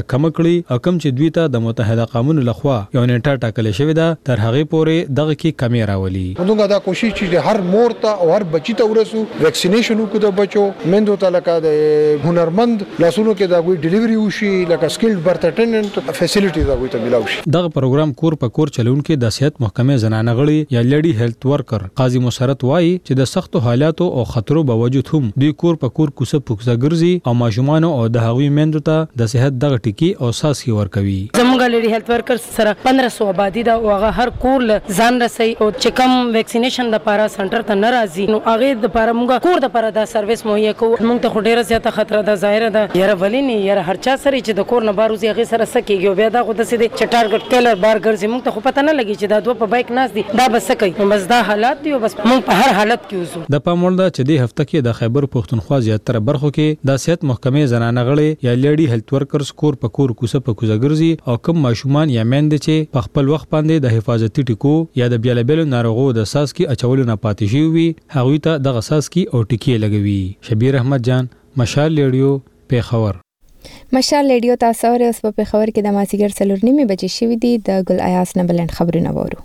کم کړي، حکم چې دوی ته د متحده قومونو لخوا یو نیټه ټاکل شوې ده تر هغه پورې دغه کې کمی راولي. موږ دا کوشش چې هر مور ته او هر بچی ته ورسو ویکسینیشن وکړو د بچو مندو ته لکه د هنرمند لاسونو کې دا کوئی ډیلیوري وشي لکه سکیلډ برث اټینډنټ فیسیلیټیز دا کوئی ته ملاوي شي. دغه پروګرام کور په کور چلونکو د صحت محکمې زنانه غړي یا لیډي هیلث ورکر قاضي مسرت وایي چې د سختو حالاتو او خطرو باوجود هم دوی کور په کور کوڅه پوکزه ګرځي او ماشومان او د هغوی مندو ته د صحت دغه ټکی او ساسي ورکوي. زموږ لیډي هیلث ورکر سره 1500 آبادی دا او هغه هر کور ځان رسي او چې کوم ویکسینیشن د پارا سنټر ته ناراضي نو هغه د پارا موږ کور د پارا دا سرویس مهیا کوو. موږ ته ډیره زیاته خطر ده ظاهر ده یاره ولینی یاره هر چا سره چې د کور نه باروزي هغه سره سکیږي بیا دا خو د سید چې ټارګټ کلر بار ګرځي موږ ته خو پته نه لګي چې دا دوه په بایک ناس دي دا بس کوي بس دا حالات دی بس موږ په هر حالت کې وزو. د پاموړ د چې د هفته کې د خیبر پښتونخوا زیاتره برخو کې د صحت محکمې زنانه غړي یا لیډي هیلث ورکرز کور په کور کوڅه په کوڅه ګرځي او کوم ماشومان یا مند چې په خپل وخت باندې د حفاظتي ټکو یا د بیلابل ناروغو د ساس کې اچولو نه پاتې شي وي هغه ته د غساس کې او ټکی لګوي. شبیر احمد جان مشال ریډیو پیښور. مشال ریډیو تاسو اوس په پیښور کې د مازیګر 4:30 بجې شوې دي. د ګل ایاس نه بلند خبرونه وورو.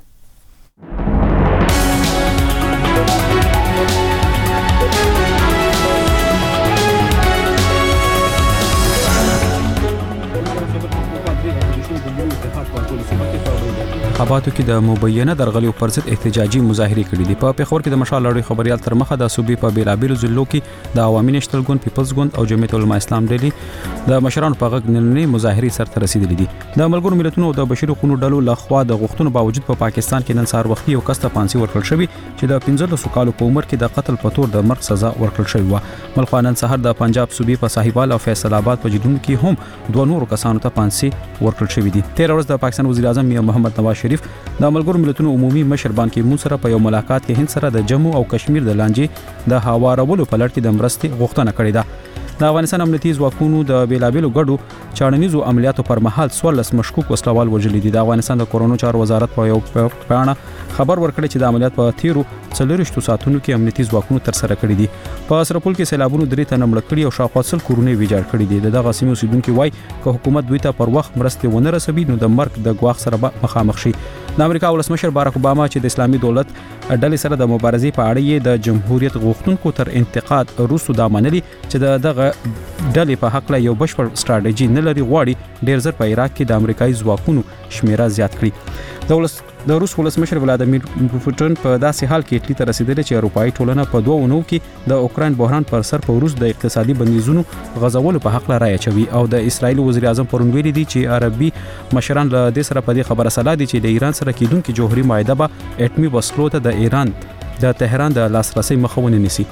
انتخاباتو کې د مبینه درغلیو پر ضد احتجاجي مظاهره کړې دي. په پیښور کې د مشال لړۍ خبريال تر مخه د صوبې په بیلابیلو ضلعو کې د عوامي نشتل ګوند پیپلز ګوند او جمعیت العلماء اسلام ډلې د مشرانو په غږ نننې مظاهره سره رسیدلې دي. د ملګرو ملتونو او د بشري حقوقو ډلو لخوا د غوښتنو باوجود په پاکستان کې نن سهار وختي یو کس ته پانسي ورکړل شوی چې د 15 کالو په عمر کې د قتل په تور د مرګ سزا ورکړل شوی و. ملخوانن سهار د پنجاب صوبې په صاحبال او فیصل آباد په جدون کې هم دوه نورو کسانو ته پانسي ورکړل شوی دي. 13 ورځ د پاکستان وزیر اعظم میا محمد نواز شریف د ملګرو ملتونو عمومي مشر بان کی مون سره په یو ملاقات کې هند سره د جموں او کشمیر د لانجې د هوارولو په لړ کې د مرستې غوښتنه کړې ده. د افغانستان امنیتي ځواکونو د بیلابیلو ګډو چاړنیزو عملیاتو پر مهال 14 مشکوک وسلوال وژلي دي. د افغانستان د کورونو چارو وزارت په یو پاڼه خبر ورکړی چې د عملیات په تیرو 40 ساعتونو کې امنیتي ځواکونو تر سره کړی دي. په سرپل کې سیلابونو درې ته نمړ کړی او شاوخوا 100 کورونه ویجاړ کړی دي. دغه سیمې اوسیدونکو وایي چې حکومت دوی ته پر وخت مرستې ونه رسوي نو د مرګ د ګواښ سره مخامخ شي. د امریکا ولسمشر باراک اوباما چې د اسلامي دولت ډلې سره د مبارزې په اړه یې د جمهوریت غوښتونکو تر انتقاد وروسته دا منلي چې دغه ډلې په حق له یو بشپړ ستراتیژي نه لري غواړي ډیر زر په عراق کې د امریکایي ځواکونو شمیره زیات کړي. د روس ولسمشر ولادیمیر پوتین په داسې حال کې اټلی ته رسیدلی چې اروپאי ټولنه په 2 اونو کې د اوکرين بحران پر سر په روس د اقتصادي بندیزونو غځولو په حق لري چوي او د اسرایل وزیر اعظم پرون ویلي دي چې عربي مشران له دې سره په دې خبره سلا دي چې د ایران سره کېدونکو جوهري معاهده به اټمی وسلو ته د ایران د تهران د لاسرسي مخاونه نيسي.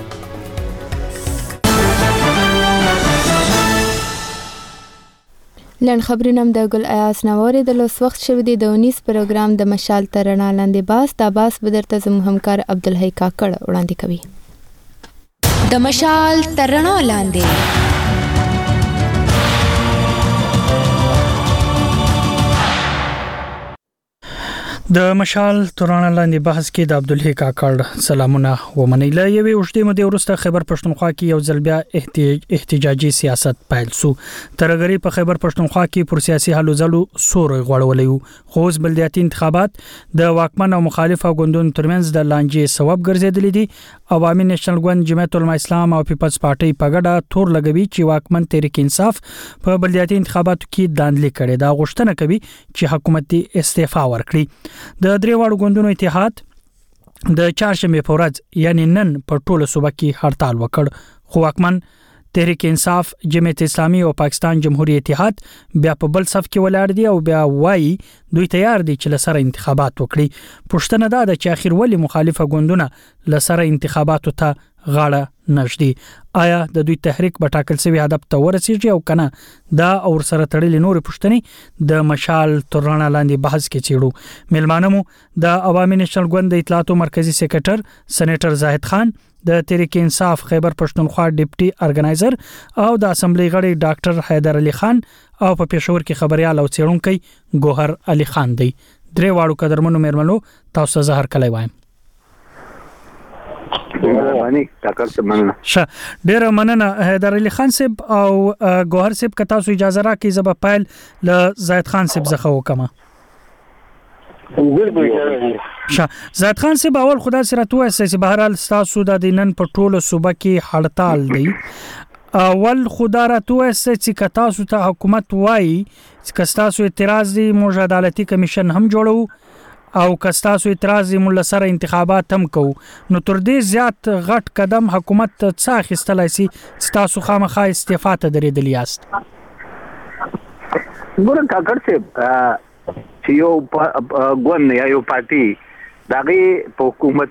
لن خبرونه د ګل ایاس نووري د لوس وخت شوه د 19 پروګرام د مشال ترنا لاندې باس بدرته زمو همکار عبدالحی کاکړ وړاندې کوي. د مشال ترنا لاندې د مشال ترانه لاندې بحث کې د عبدالحی کاکړ سلامونه ومنیله. یوې اوږدې مودې وروسته خیبر پښتونخوا کې یو ځل بیا احتجاجي سیاست پیل شو. ترغري په خیبر پښتونخوا کې پر سیاسي حلو ځلو سور غوړولې خو اوس بلدیاتي انتخابات د واکمن او مخالف غوندونو ترمنځ د لانجې سبب ګرځېدلې دي. عوامي نېشنل ګوند جمعیت العلماء اسلام او پیپلز پارټي په ګډه تور لګوي چې واکمن تحریک انصاف په بلدیاتي انتخاباتو کې داندلې کړي. دا غوښتنه کوي چې حکومت استعفا ورکړي. د دریواړو ګوندونو اتحاد د چهارشنبه په ورځ یعنی نن په ټوله صوبه کې هړتال وکړ خو واکمن تحریک انصاف جمعیت اسلامي او پاکستان جمهوریت اتحاد بیا په بل صف کې ولاړ دي او بیا وایي دوی تیار دي چې لسره انتخابات وکړي. پښتنه دا د چې اخر ولی مخالفه ګوندونه لسره انتخاباتو ته غاړه نشدي. آیا د دوی تحریک په ټاکل شوی هدف ته ورسیږي او کنه دا اور سره تړلې نور پښتني د مشال ترانه لاندې بحث کې چیړو. ملمانمو د عوامي نېشنل ګوند د اطلاعاتو مرکزی سیکریټر سېنیټر زاهد خان، د تحریک انصاف خیبر پښتونخوا ډیپټي ارګنایزر او د اسمبلی غړي ډاکټر حیدر علي خان او په پېښور کې خبريال او څېړونکي ګوهر علي خان دی. درې واړو قدرمنو مېرمنو تاسو زهر کلی وایم. مهرباني ډاکټر صاحب مننه. ډیر مننه حیدر علي خان صاحب او ګوهر صاحب که تاسو اجازه راکړئ زه به پایل له زاهد خان صاحب څخه وکم. زاهد خان صاحب اول خدا سره توه چې بهرحال تاسو د دینن په ټوله صوبه کې هړتال دی. اول خدا را توه چې تاسو ته حکومت وایي چې تاسو اعتراض دی موږ عدالتي کمیشن هم جوړو او تاسو اعتراض دی موږ سره انتخابات هم کوو. نو تر دې زیات غټ قدم حکومت څه اخیستلای شي چې تاسو خامخا استعفا ته درېدلی یاست؟ ګورم ډاکټر صاحب چې یو ګوند یا یو پارټي دغه په حکومت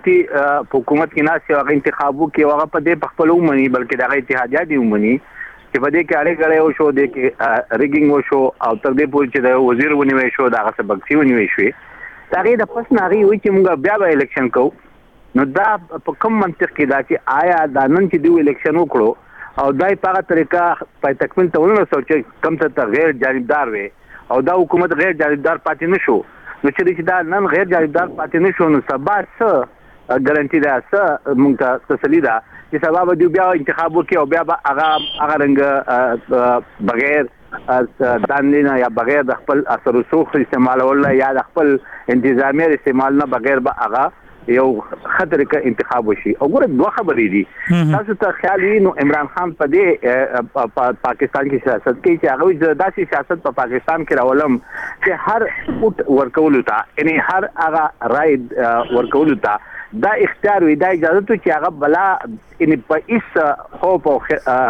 کې ناس یو انتخابو کې هغه په دې خپل ومني بلکې دغه اتحادیه دی ومني چې په دې کې اړې غړې او شو دې کې ریګینګ وشو او تر دې پورې چې د وزیر ونیوي شو دغه سبق سی ونیوي شو دغه د پس ناغي وي چې موږ بیا به الیکشن کوو. نو دا په کوم منطق کې دا چې آیا دا نن چې دوی الیکشن وکړو او دای په هغه طریقه په تکمیل ته ونه سوچ کم ته غیر جانبدار وي او دا حکومت غیر جانبدار پاتې نشو. نو چې دا نن غیر جانبدار پاتې نشو نو سبا څه ګارانټي ده څه موږ ته تسلی ده چې سبا به بیا انتخاب وکړي او بیا به هغه رنګ بغیر دانلینا یا بغیر د خپل اثر رسوخ استعمالول یا د خپل انتظامیه استعمال نه بغیر به هغه یو خطر کې انتخاب وشي. او ګوره دوه خبرې دي. تاسو ته خیال وي نو عمران خان په دې پاکستان کې سیاست کوي چې هغه داسې سیاست په پاکستان کې راولم چې هر پټ ورکول تا یعنی هر هغه رائے ورکول تا دا اختیار وي دا اجازه ته چې هغه بلا ان په اس خوف او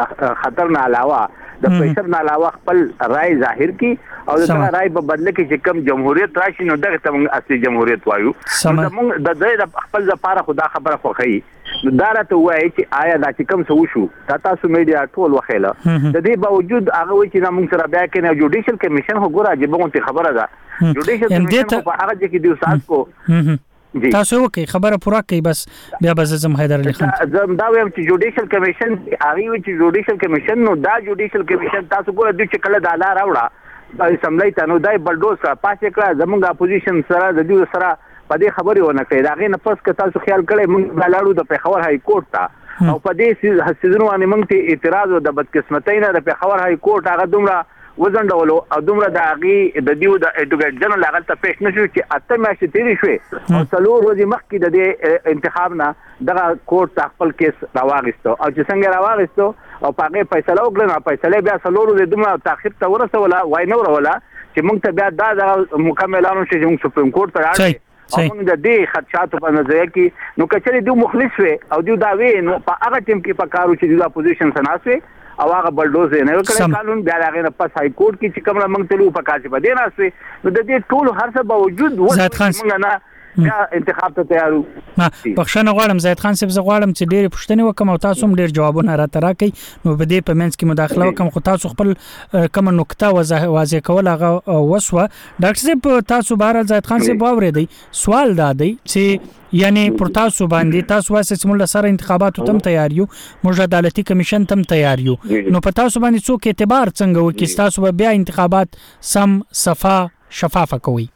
خطر نه علاوه د پریشر نه علاوه خپل رائے ظاهر کی او دا رائے په بدله کې چې کوم جمهوریت راشي نو دغه ته موږ اصلي جمهوریت وایو. موږ د دې خپل لپاره خدا خبره خوخی نو دا راته وایي چې آیا دا چې کوم څه وشو تاسو میډیا ټول وخیله د دې باوجود هغه وایي چې موږ سره بیا کې نه جوډیشل کمیشن هو ګوره چې بغونته خبره ده جوډیشل کمیشن په هغه کې دی ساس کو تاسو وکي خبره پوره کوي بس بیا به زم حیدر علي خان زم دا وایم چې جوډیشل کمیشن هغه وی چې جوډیشل کمیشن نو دا جوډیشل کمیشن تاسو ګوره د چې کله د اعلی راوړه اسمبلی ته نو دای بلډوز پاسه کړه زمونږ اپوزیشن سره د دې سره په دې خبرې ونه کړي دا غي نه پس که تاسو خیال کړئ موږ بلاړو د پیښور های کورټ ته او په دې سيزونو باندې موږ ته اعتراض او د بدقسمتۍ نه د پیښور های کورټ هغه دومره وزندولو او دومره د هغه د دیو د اډوکیټ جنرال هغه ته پېښ نشو چې اته میاشتې تیرې شوې او څلور ورځې مخکې د دې انتخاب نه دغه کورټ خپل کیس راوغستو او چې څنګه راوغستو او پاګه فیصله وکړه نو فیصله بیا څلور ورځې دومره تاخير ته ورسوله وای نه وروله چې موږ ته بیا دا مکملانو چې موږ سپریم کورټ ته راځي او موږ د دې خدشاتو په نظر کې نو کچري دوی مخلص وي او دوی دا وی نو په هغه ټیم کې پکارو چې د اپوزیشن سناسوي او هغه بلډوز نه وکړي قانون بیا هغه نه پس های کورټ کې چې کومه موږ تلو په کاڅ په دې ناسوي نو د دې ټول هر څه باوجود موږ نه بیا انتخاب ته تیارو. بخښنه غواړم زاهد خان صاحب زه غواړم چې ډېر پوښتنې وکم او تاسو هم ډېر جوابونه راته راکړئ نو په دې په منځ کې مداخله وکم خو تاسو خپل کوم نقطه واضح کول هغه وسوه. ډاکټر صاحب تاسو بهر زاهد خان صاحب واورېدئ سوال دا دی چې یعنی پر تاسو باندې تاسو واسه چې موږ سره انتخاباتو تم تیار یو موږ عدالتي کمیشن تم تیار یو نو په تاسو باندې څوک اعتبار څنګه وکړي تاسو بیا انتخابات سم صفا شفافه کوي؟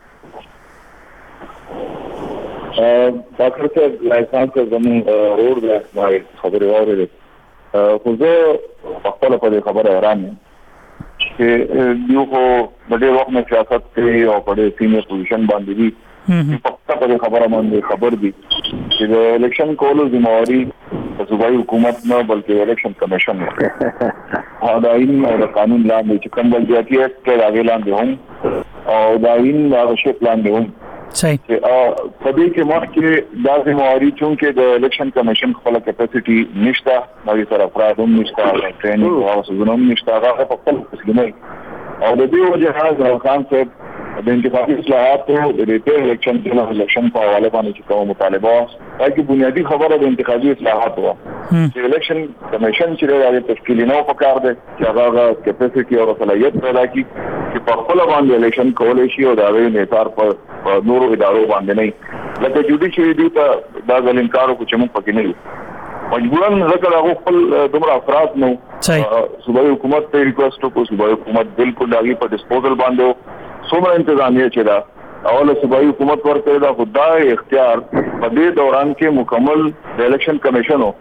ډاکټر صاحب لایسانس زمون اور د خبرې واورېدې خو زه خپل په دې خبره حیران یم چې یو خو د ډېر وخت نه سیاست کوي او په ډېر سینیئر پوزیشن باندې دي په دې خبره باندې خبر دي چې د الیکشن کولو ذمہواری د صوبایي حکومت نه بلکې الیکشن کمیشن نه دا این او د قانون لاندې چې کوم بلدیاتي ایکټ کې راغلی لاندې هم او دا این د شپ لاندې هم صحیح په دې کې مخکې دا ذمہواری چې د الیکشن کمیشن خپل کیپاسټي نشته نو سره افراد هم نشته ټریننګ او سوزونه هم نشته هغه په خپل تسلیمي او د دې وجه حاضر خان صاحب د انتخابي اصلاحاتو د ریټر الیکشن جنرال الیکشن په حواله باندې چې کوم مطالبه وايي بنیادی خبره د انتخابي اصلاحاتو چې الیکشن کمیشن چې راځي تشکیل نه وکړ دي چې هغه کیپاسټي او صلاحیت پیدا کړي چې په خپل باندې الیکشن کولای شي او دا غوښنه نثار په نورو ادارو باندې نه لکه جوډیشري دی ته دا ځلینکارو کو چې موږ پکې نه یو مجبورن ذکر هغه خپل دومره افراد نو صوبایي حکومت ته ریکوست وکړو صوبایي حکومت بالکل داغي په ډیسپوزل باندې څومره انتظامیه چې دا اوله صوبایي حکومت ورته دا خدای اختیار په دې دوران کې مکمل د الیکشن کمیشنو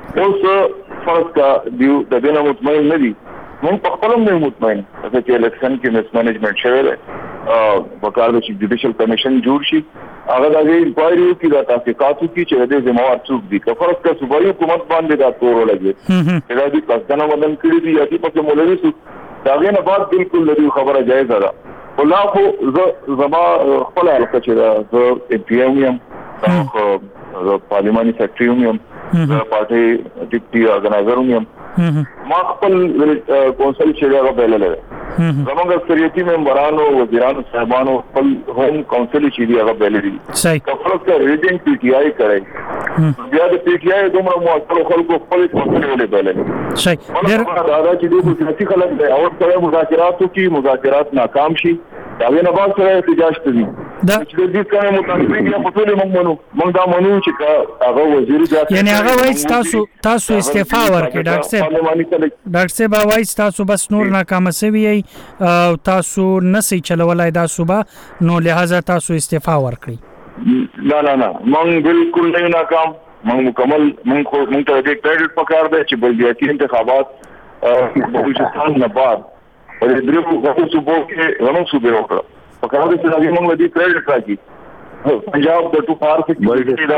اوس فرض کا دیو د دې نه مطمئن نه دي موږ په خپل نه مطمئن چې الیکشن کې مس مینجمنت شوی دی وکړو چې جوډیشل کمیشن جوړ شي هغه د انکوایری کې د تحقیقاتو کې چې د ذمہوار څوک دي که فرض کا صوبایي حکومت باندې دا تور لګي دا د قصدنه بدل کړی دي یا چې په مولوي سو دا غنه بعد بالکل لري خبره جایزه ده ولا خو زما خپل حلقه چې دا ام پی ام یم پارلیماني سیکریټری یم پارټي ډیپټي ارګنایزر یم ما خپل کونسل چې هغه بللې زمونږ اکثریتي ممبرانو وزیرانو صاحبانو خپل هوم کونسل چې دی هغه بللې صحیح کفرت کا ریډینګ پی ټی آی کړی بیا د پی ټی آی دومره موثر خلکو خپل کونسل ولې بللې صحیح ډېر دا چې دوی سیاسي خلک دی او سره مذاکراتو کې مذاکرات ناکام شي دا نه بعد سره احتجاج کوي دا چې دې څنګه متناسب یا په ټول موږ دا منو چې هغه وزیر ځات یعنی هغه وایي تاسو استعفا ورکړئ ډاکټر صاحب وایي تاسو بس نور ناکام شوی او تاسو نسې چلولای دا صوبه نو لہذا تاسو استعفا ورکړئ نه موږ بالکل نه ناکام موږ مکمل موږ ته دې کریډټ پکار دی چې بلدیاتي انتخابات بلوچستان نه بعد او د دریو غوښتو صوبو کې غنو صوبې وکړه پکار دی چې موږ دې کریډټ راکړي پنجاب د ټو پار کې دا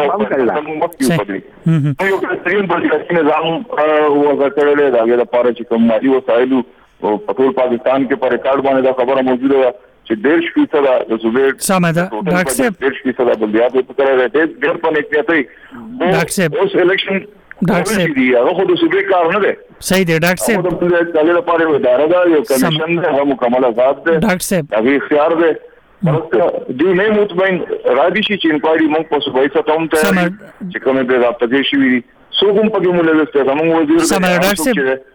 یو ترین بلدیاتي نظام وغوړل دا د پاره چې کوم مالي وسایل او په ټول پاکستان کې پر ریکارډ باندې دا خبره موجوده ده چې 1.5% د صوبې سمه ده ډاکټر صاحب 1.5% بلدیات په کار راځي ډېر په نیټه ډاکټر صاحب اوس الیکشن ډاکټر صاحب دی هغه خو د صوبې کار نه دی صحیح دی ډاکټر صاحب د دې لپاره اداره ده یو کمیشن ده هغه مکمل آزاد ده ډاکټر صاحب هغه اختیار ده دی نه مطمئن راځي چې انکوایری موږ په صوبایي سطح ته چې کومه به راپدې شي سو کوم په کومه لسته زموږ وزیر ډاکټر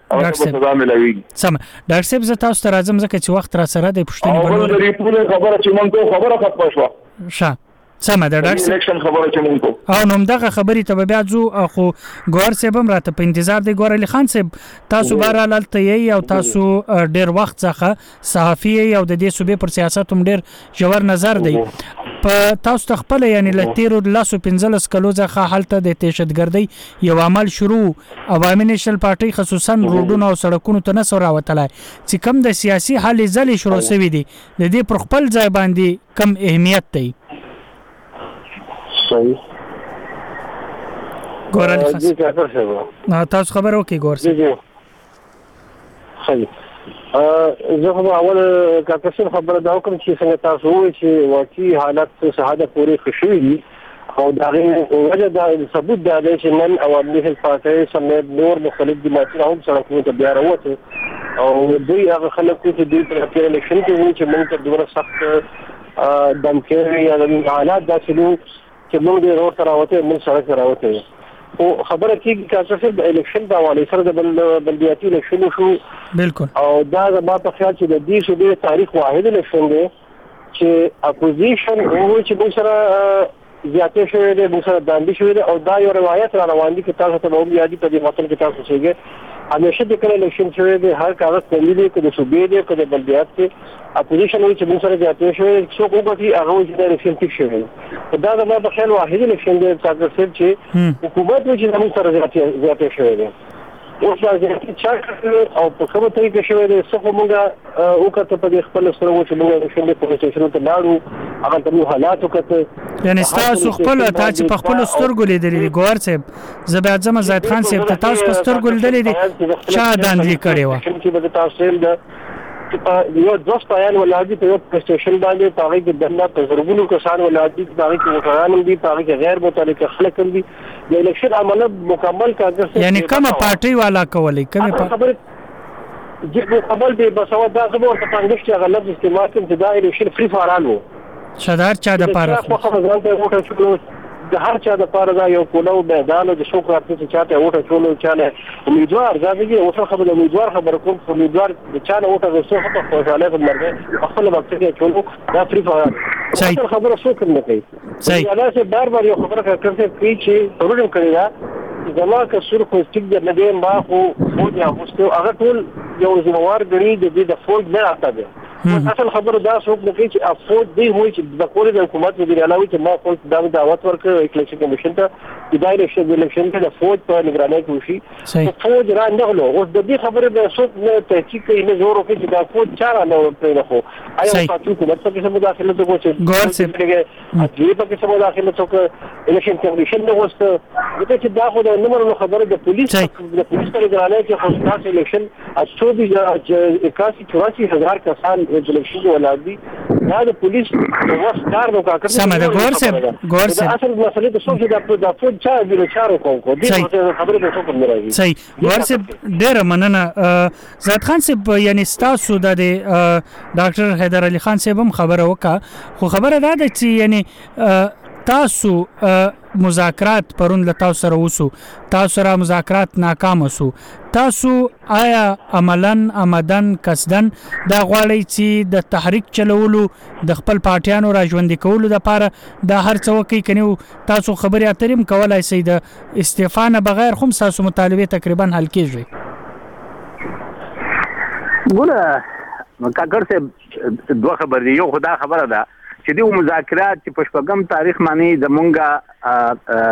صاحب زه تاسو ته راځم ځکه چې وخت را سره د پښتني بلور خبره چې موږ خبره ختمه شو ښه سمه ده ډاکټر الیکشن خبره چې موږ او نو دغه خبرې ته بیا ځو خو ګور صاحب هم راته په انتظار دی ګور علي خان صاحب تاسو بهر لالته یي او تاسو ډیر وخت څخه صحافي او د دې صوبې پر سیاست هم ډیر ژور نظر دی په تاسو تخپل یعنی لتیرو لاسو 15 کلو ځخه حالت د دهشتګردۍ یو عمل شروع عوامي نېشنل پارټي خصوصا روډونو او سړکونو ته نه راوتلای چې کم د سیاسي حل ځلې شروع شوې دي د دې پر خپل ځای باندې کم اهمیت دی صحیح ګور علي خان تاسو خبر وکي ګور صاحب صحیح زه هم اول کاکسر خبره دا کوم چې څنګه تاسو وایي چې واقعي حالت ساده پوری خوشوي دي او دا وجه دا ثبوت دا دی چې نن عوامي پارټي سمې نور مختلف جماعتونه هم سره کوم بیا راوته او دوی هغه خلک چې دوی په خپل الیکشن کې وایي چې موږ ته ډېر سخت دمکې یا د حالات داسې چې موږ د روډ سره راوته موږ سره راوته او خبره کیږي چې تاسو د الیکشن د حواله سره د بلدیاتي الیکشن شو بالکل او دا ما په خیال چې د دې شوبې تاریخ واحد الیکشن دی چې اپوزیشن او چې موږ سره زیاتې شوې ده موږ سره باندې شوې ده او دا یو روایت را روان دي چې تاسو ته به یادي په دې متن کې تاسو شېږي همیشه د کله الیکشن شوې ده هر کاغذ کوي دي چې د صوبې دي چې د بلدیات کې اپوزیشن وایي چې موږ سره زیاتې شوې څو کومه هغه چې د الیکشن ټیک شوې دا د ما په خیال واحد الیکشن دی چې حکومت وایي چې موږ سره زیاتې شوې ده اوس راځي چې او په کومه طریقه شوې ده څه کومه او کته په خپل سره و چې موږ الیکشن په پوزیشن ته لاړو هغه د حالات وکړه یعنی تاسو خپل چې په خپل سترګو لیدلې ګور صاحب زبې اعظم زید خان صاحب ته تاسو په سترګو لیدلې دي چا داندې کړي و چې به تاسو د یو دوست پایان ولادي په یو سټیشن باندې پاره کې دنه تجربو کسان ولادي پاره کې وکړان دي پاره کې غیر متعلق خلک دي د الیکشن عمل مکمل کاغذ یعنی کومه پارټي والا کولای کومه خبره چې مکمل به بسوا دا خبره په څنګه چې غلط استعمال کوي چې دا الیکشن فری فارال وو شدار چا د پاره د هر چا د پاره دا یو کولو میدان د شوق راځي چې چاته وټه چولو چاله امیدوار ځکه اوسه خبره امیدوار خبره کوم امیدوار د چاله وټه غوښته په خوشاله په مرګ خپل وخت کې چولو دا فری فایر صحیح خبره څوک نه کوي صحیح انا سه بار یو خبره کوي چې ضروري کړی دا زما که سر خو ستګ د نه ما خو یا مستو هغه ټول یو زموار غړي د دې د فولډ نه راځي اصل خبره دا څوک نه کوي چې افورد دی وایي چې د کولې د حکومت وزیر اعلی وایي چې ما خپل دا دعوت ورکړ الیکشن کمیشن ته چې دا الیکشن ته د فوج په نگرانۍ کې وشي فوج را نه غلو اوس د دې خبره د څوک نه تحقیق کوي نه زور کوي چې دا فوج چاره نه ورته خو آیا په حکومت کې څه مداخله ته کوي ګور سے اجي په څه مداخله ته الیکشن کمیشن نه وسته دغه چې دا خو د نمبر خبره د پولیس په نگرانۍ کې خو تاسو الیکشن 84,000 کسان الیکشن ولادي دا د پولیس د وخت کار نو کا کوي سم ده ګور سے اصل مسله د څه د فوج چا د چارو کوم کو دې خبره به څوک نه راځي صحیح ګور سے ډېر مننه زید خان صاحب یعنی تاسو د ډاکټر حیدر علي خان صاحب هم خبره وکړه خو خبره دا ده چې یعنی تاسو مذاکرات پرون له تاسو سره وسو تاسو سره مذاکرات ناکام وسو تاسو آیا عمدن قصدن دا غواړي چې د تحریک چلولو د خپل پارټیانو راژوندې کولو لپاره دا هر څه وکړي کني تاسو خبري اتریم کولای شئ د استعفا نه بغیر هم تاسو مطالبه تقریبا حل کیږي ګوره کاکړ سے دوه خبرې یو خدا خبره ده چې د مذاکرات چې پښپغم تاریخ معنی د مونږه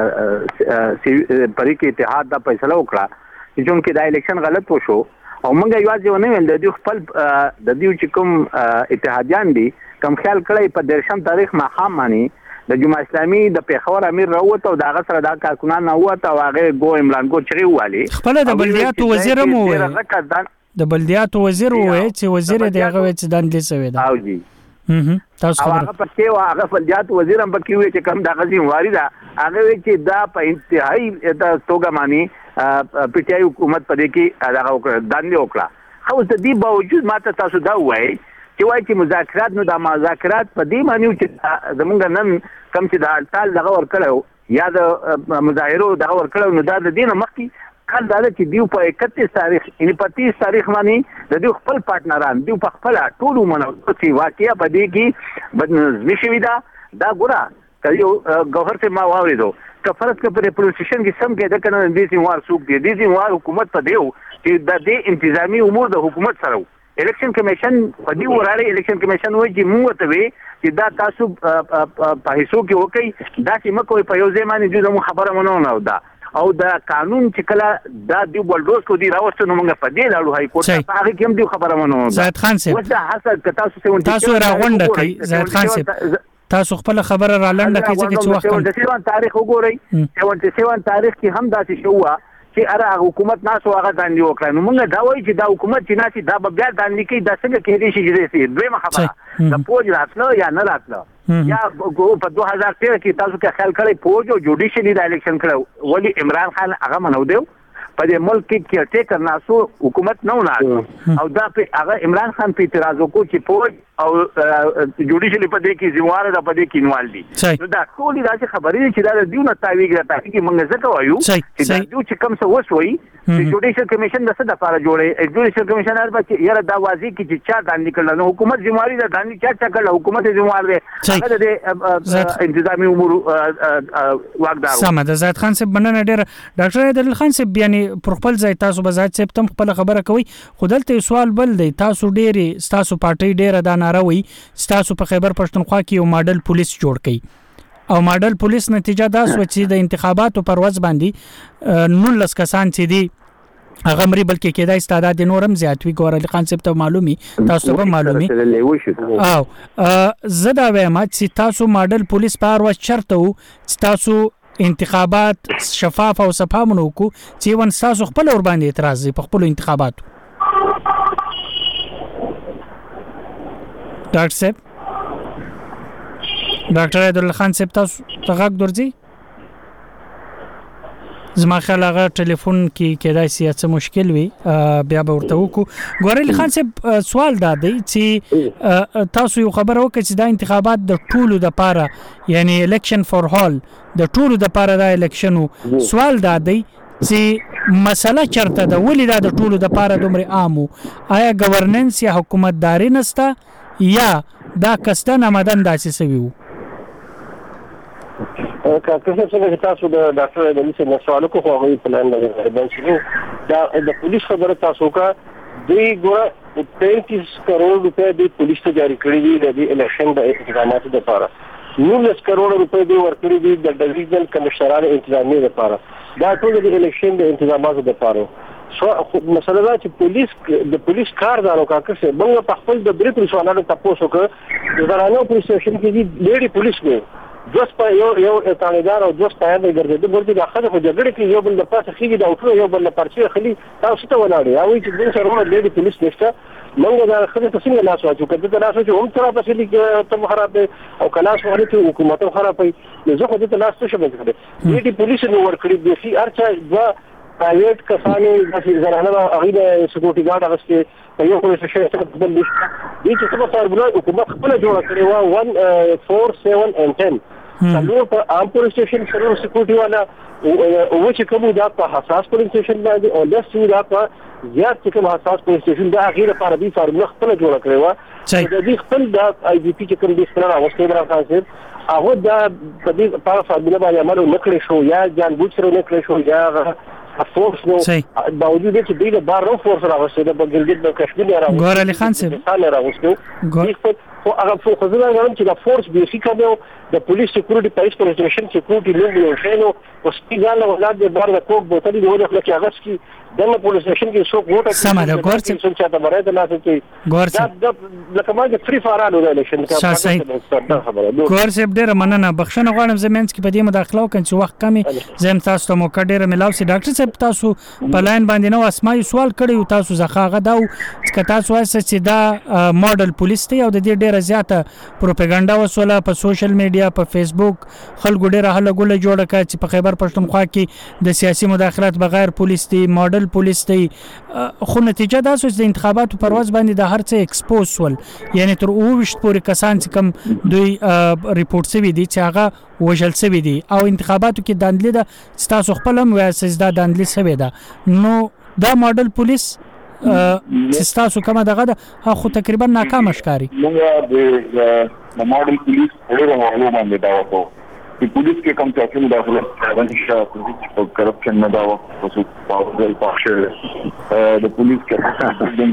پرې کې اتحاد دا فیصله وکړه چې چونکې دا الیکشن غلط وشو او مونږ یوازې ونه ویل د دې خپل د دې چې کوم اتحادیان دي کوم خیال کړی په درشم تاریخ ماخام معنی د جمهوریت اسلامي د پیښور امیر راوته او دا غسر دا کارکونان راوته او هغه ګو عمران ګو چغي والی خپل د بلدیاتو وزیر مو د بلدیاتو وزیر وای چې وزیر دی هغه چې دندې سوي دا او جی تاسو هغه پکې هغه فلجات وزیر هم پکې وي چې کوم د غزي واری دا هغه چې دا په انتهایی د توګه معنی پی ټ آی حکومت په دې کې هغه دندې وکړه خو د دې باوجود ماته تاسو دا وایي چې مذاکرات نو د مذاکرات په دې معنی چې زمونږ نن کم چې د هړتال دغه ورکړو یا د مظاهرو دغه ورکړو نو دا د دې نه مخکې کله دا چې دیو په 31 تاریخ یعنی په 30 تاریخ باندې د دیو خپل پارتنران دیو په خپل ټولو منو چې واقعیا په دې کې بدنظمي شوې دا ګوره کله گوهر سے ما واوریدو که فرض کې په پولیسیشن کې سم کې د کنه د دې سیموار سوق دی د سیموار حکومت په دیو چې د دې انتظامی امور د حکومت سره الیکشن کمیشن په دې وراله الیکشن کمیشن وایي چې موږ ته وی چې دا تاسو په هیڅ کې وکي دا چې مکوې په یو ځای باندې د خبره مونږ نه ودا او دا قانون چې کله دا دی بلډوز کو دی راوستو نو موږ په دې لاړو هاي کورټ ته هغه کوم دی خبره مونږ زید خان صاحب وځه حسد تاسو راغونډه کوي زید خان صاحب تاسو خپل خبره را لنډه کوي چې وخت د 77 تاریخ وګورئ 77 تاریخ کې هم داسې شو چې اره حکومت ناسو هغه داندې وکړ نو موږ دا وایي چې دا حکومت چې ناسي دا بیا داندې کوي دا څنګه کېدی شي چې دویمه خبره د فوج راتلو یا نه راتلو یا په 2013 کې تاسو کې خیال کړی فوج او جوډیشلی د الیکشن کړو ولی عمران خان هغه منو دیو په دې ملک کې ټیکر ناسو حکومت نه ونه او دا په هغه عمران خان په اعتراض وکړو چې فوج او جوډیشلی په دې کې ذمہوار ده په دې کې انوال دي نو دا ټول دا خبرې چې دا دیونه تاویګ راځي چې موږ ځکه وایو چې دا چې کوم څه وسوي چې جوډیشل کمیشن د څه د لپاره جوړي جوډیشل کمیشن هر بچ یاره دا واضح کی چې چا داندې کړل نو حکومت ذمہواری ده داندې چا کړل حکومت ذمہوار ده هغه د انتظامی امور واقدار سم ده زید خان صاحب مننه ډیر ډاکټر حیدر علي خان صاحب یعنی پر خپل ځای تاسو به ذات صاحب تم خپل خبره کوي خودلته سوال بل دی تاسو ډېری تاسو پارټي ډېر دا ناروي تاسو په خیبر پښتونخوا کې یو ماډل پولیس جوړ کړي او ماډل پولیس نتیجه دا سو چې د انتخاباتو پر ورځ باندې 19 کسان چې دي هغه مری بلکې کېدای استعداد نورم زیات وی ګور علي خان صاحب ته معلومي تاسو ته معلومي او زدا وایم چې تاسو ماډل پولیس پر ورځ چرته وو چې تاسو انتخابات شفاف او صفامنو کو چې ون تاسو خپل ور باندې اعتراض په خپل انتخابات ډاکټر صاحب ډاکټر حیدر علي خان صاحب تاسو ته غږ درځي زما خیال هغه ټلیفون کې کېدای شي څه مشکل وي بیا به ورته وکړو ګور علي خان صاحب سوال دا دی چې تاسو یو خبر وکړئ چې دا انتخابات د ټولو د پاره یعنی الیکشن فور هال د ټولو د پاره دا الیکشن سوال دا دی چې مسله چرته د ولې دا د ټولو د پاره دومره عامو آیا گورننس یا حکومتداري نسته یا دا کستن آمدن داسې سوي وو که څنګه تاسو د ډاکټر د لیسه سوال کو خو غوي پلان لري دا د پولیس خبره تاسو کا دوی ګوره 35 کروڑ روپے د پولیس ته جاری کړی دي د الیکشن د انتظاماتو لپاره. 19 کروڑ روپے دی ورکړي دي د ډیویژنل کمشنرانو انتظامیه لپاره. دا ټول د الیکشن د انتظاماتو لپاره. مسله دا چې د پولیس کاردارو کاکه څه موږ په خپل د بریټ رسوانانو تاسو کې د زرانو پولیس سټیشن کې دي لیډي پولیس نه دوس په یو تانیدار او دوس په یاد ګرځي د ورته د اخره په جګړه کې یو بل د پاسه خېږي دا اوټو یو بل پرچې خلی تاسو ته ولاړ یا وایي چې د سره لیډي پولیس نشته. موږ دا خپل څنګه لاس واچو کله دا لاس واچو هم تر په لې ته خراب او کلاس ورته چې حکومت خراب وي زه خو دې لاس څه شم کړی لیډي پولیس نو ورکړي د سي ارچا دوا پرایویټ کسانو د زرانه هغه سکیورټي ګارد هغه په یو پولیس سټیشن کې بل نشته. دې چې څه فارمولا حکومت خپل جوړ کړی و 1 4 7 and 10 څلور په عام پولیس سټیشن سره سکیورټي والا او چې کوم دا په حساس پولیس سټیشن باندې او د سودا په زیات چې کوم حساس پولیس سټیشن دا غیر لپاره دي فارمولا خپل جوړ کړی و د دې خپل د آی جی پی چې کوم د سره راوستي برابر صاحب هغه دا په دې په فارمولا باندې عمل نکړي شو یا جان بوج سره نکړي شو یا فورس نو باوجود چې دوی د بار نو فورس راوستي د بګلګیت د کشمیر راوستي ګور علي خان صاحب راوستي خو هغه خو ځل غواړم چې د فورس به شي کوي د پولیس سکیورټي پایس پروتیکشن سکیورټي لوګ یو شینو او سپیګال ولادت د بار د کوک بوتل دی ورته چې هغه سکی دغه پولیس سټیشن کې څوک وټه سم ده ګور چې چاته برای د لاسه کې ګور چې لکه ما چې فری فارانو د الیکشن کې ګور چې ډېر مننه بخښنه غواړم زمینس کې په دې مداخله وکړم چې وخت کمی زم تاسو ته موقع ډېر ملاو سي ډاکټر صاحب تاسو په لاین باندې نو اسماء سوال کړی تاسو زخاغه دا چې تاسو وایي چې دا ماډل پولیس ته او د دې ډېر زیاته پروپاګاندا وسوله په سوشل میډیا په فیسبوک خلکو ډېر هله ګوله جوړه کړه چې په خیبر پښتونخوا کې د سیاسي مداخلات بغیر پولیس دی ماډل پولیس دی خو نتیجه دا سوچ د انتخاباتو پرواز باندې د هر څه ایکسپوز ول یعنی تر 20 پورې کسان چې کم دوی ریپورت سوي دي چې هغه وژل سوي دي او انتخاباتو کې داندلې ده تاسو خپل هم وایي دا داندلې سوي ده نو دا ماډل پولیس چې تاسو کومه دغه ده خو تقریبا ناکام ښکاري. موږ د ماډل پولیس ډېر معلومات باندې دا وکړو چې پولیس کې کوم څه مداخله باندې شو کرپشن نه دا وکړو پاول پاشه د پولیس کې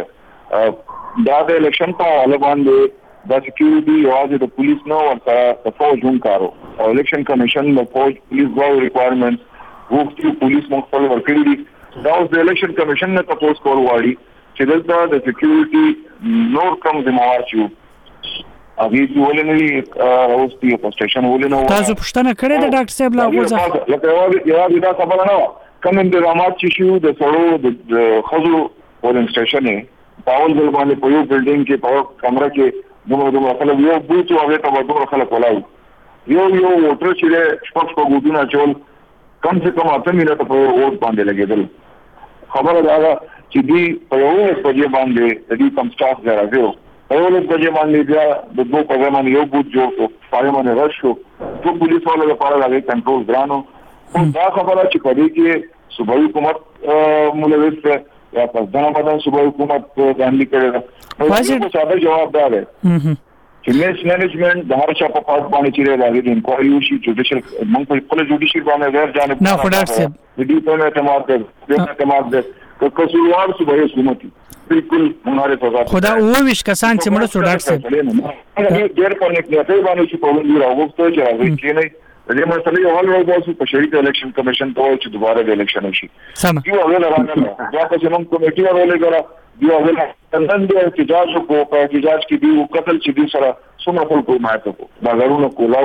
څنګه دا د الیکشن په حواله باندې د سکیورټي او د پولیس نو ورته د فوج هم کارو او الیکشن کمیشن د فوج پولیس غو ریکوایرمنټ وو پولیس مو خپل ورکړي دي دا اوس د الیکشن کمیشن نه تاسو کول غواړي چې دلته د سکیورټي نور کم ذمہوار شي اغه چې ولني اوستي په سټیشن ولنو تاسو پښتنه کړې د ډاکټر صاحب لا وځه لکه یو دا خبره نه کوم انتظامات چې شو د سړو د خزو ولن سټیشن پاول بل باندې په یو بلډینګ کې په کمره کې دوه خلک یو بوت او هغه ته دوه خلک ولاو یو وټر چې شپږ ګوتونه چول کم سے کم 8 منټه په ووټ باندې لګیدل خبره دا چې دی په یو په باندې د دې کم سټاف راځي یو له بجې باندې بیا د دوه په باندې یو بوت جوړ کړو پای باندې راشو ټول پولیس والو لپاره راغی کنټرول ګرانو دا خبره چې په دې کې صوبایي حکومت ملوث یا پښتنه بدن صوبایي حکومت باندې کړی دا څه جواب دی چې میس منیجمنت د هر چا په پاس باندې چې راغی د انکوایري وشي جوډیشل موږ په خپل جوډیشل باندې غیر جانب نه خدای صاحب د دې په اعتماد ده اعتماد ده که کسوار صوبایي حکومت بالکل مونږه فزا خدا او ویش کسان چې مړ شو ډاکټر صاحب ډېر په نیکه باندې چې په لور راوځي چې راځي چې نه د دې مسلې یو حل راوځي په شریک الیکشن کمیشن ته چې دوباره د الیکشن وشي سم یو غل راغله دا چې موږ کمیټي ورولې یو غل نن د احتجاج کو په احتجاج کې دی قتل چې دی سره څومره خلکو ماته کو دا غرونه کولاو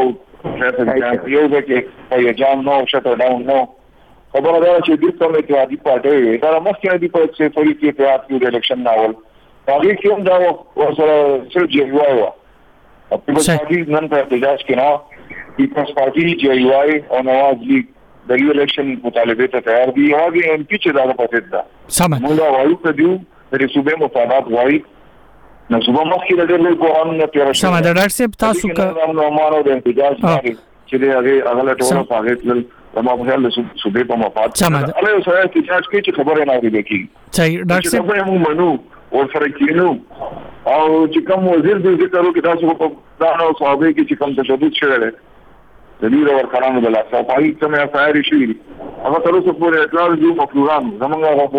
یو ځکه په جام نو شټ ډاون نو خبره دا چې د کومه اتحادی پارټي دا مخکې دی په څه فری کې اتحاد کې الیکشن ناول هغه کوم دا ورسره صرف جوړ و په پارټي نن په احتجاج کې نه پیپلز پارټي جوړ او نواز لیگ د الیکشن مطالبه ته تیار دي هغه ام پی چې دا پاتې ده سم موږ وایو کدیو د صوبې مفادات وایي نو صوبې مخکې د ډېر قانون نه تیار شي سم ده ډاکټر صاحب تاسو کا نو مارو د احتجاج چې هغه ټول فاغت ما په خیال صوبې په مفاد الله یو سره احتجاج کوي چې خبره نه دی کی صحیح ډاکټر صاحب موږ منو او سره کینو او چې کوم وزیر د ذکرو کې تاسو په دانو صحابه کې چې کوم تشدد شوی د دې ور کارانو د لاسه پای کومه افعال شي هغه تر اوسه پورې اطلاع دي مفروضان زمونږ هغه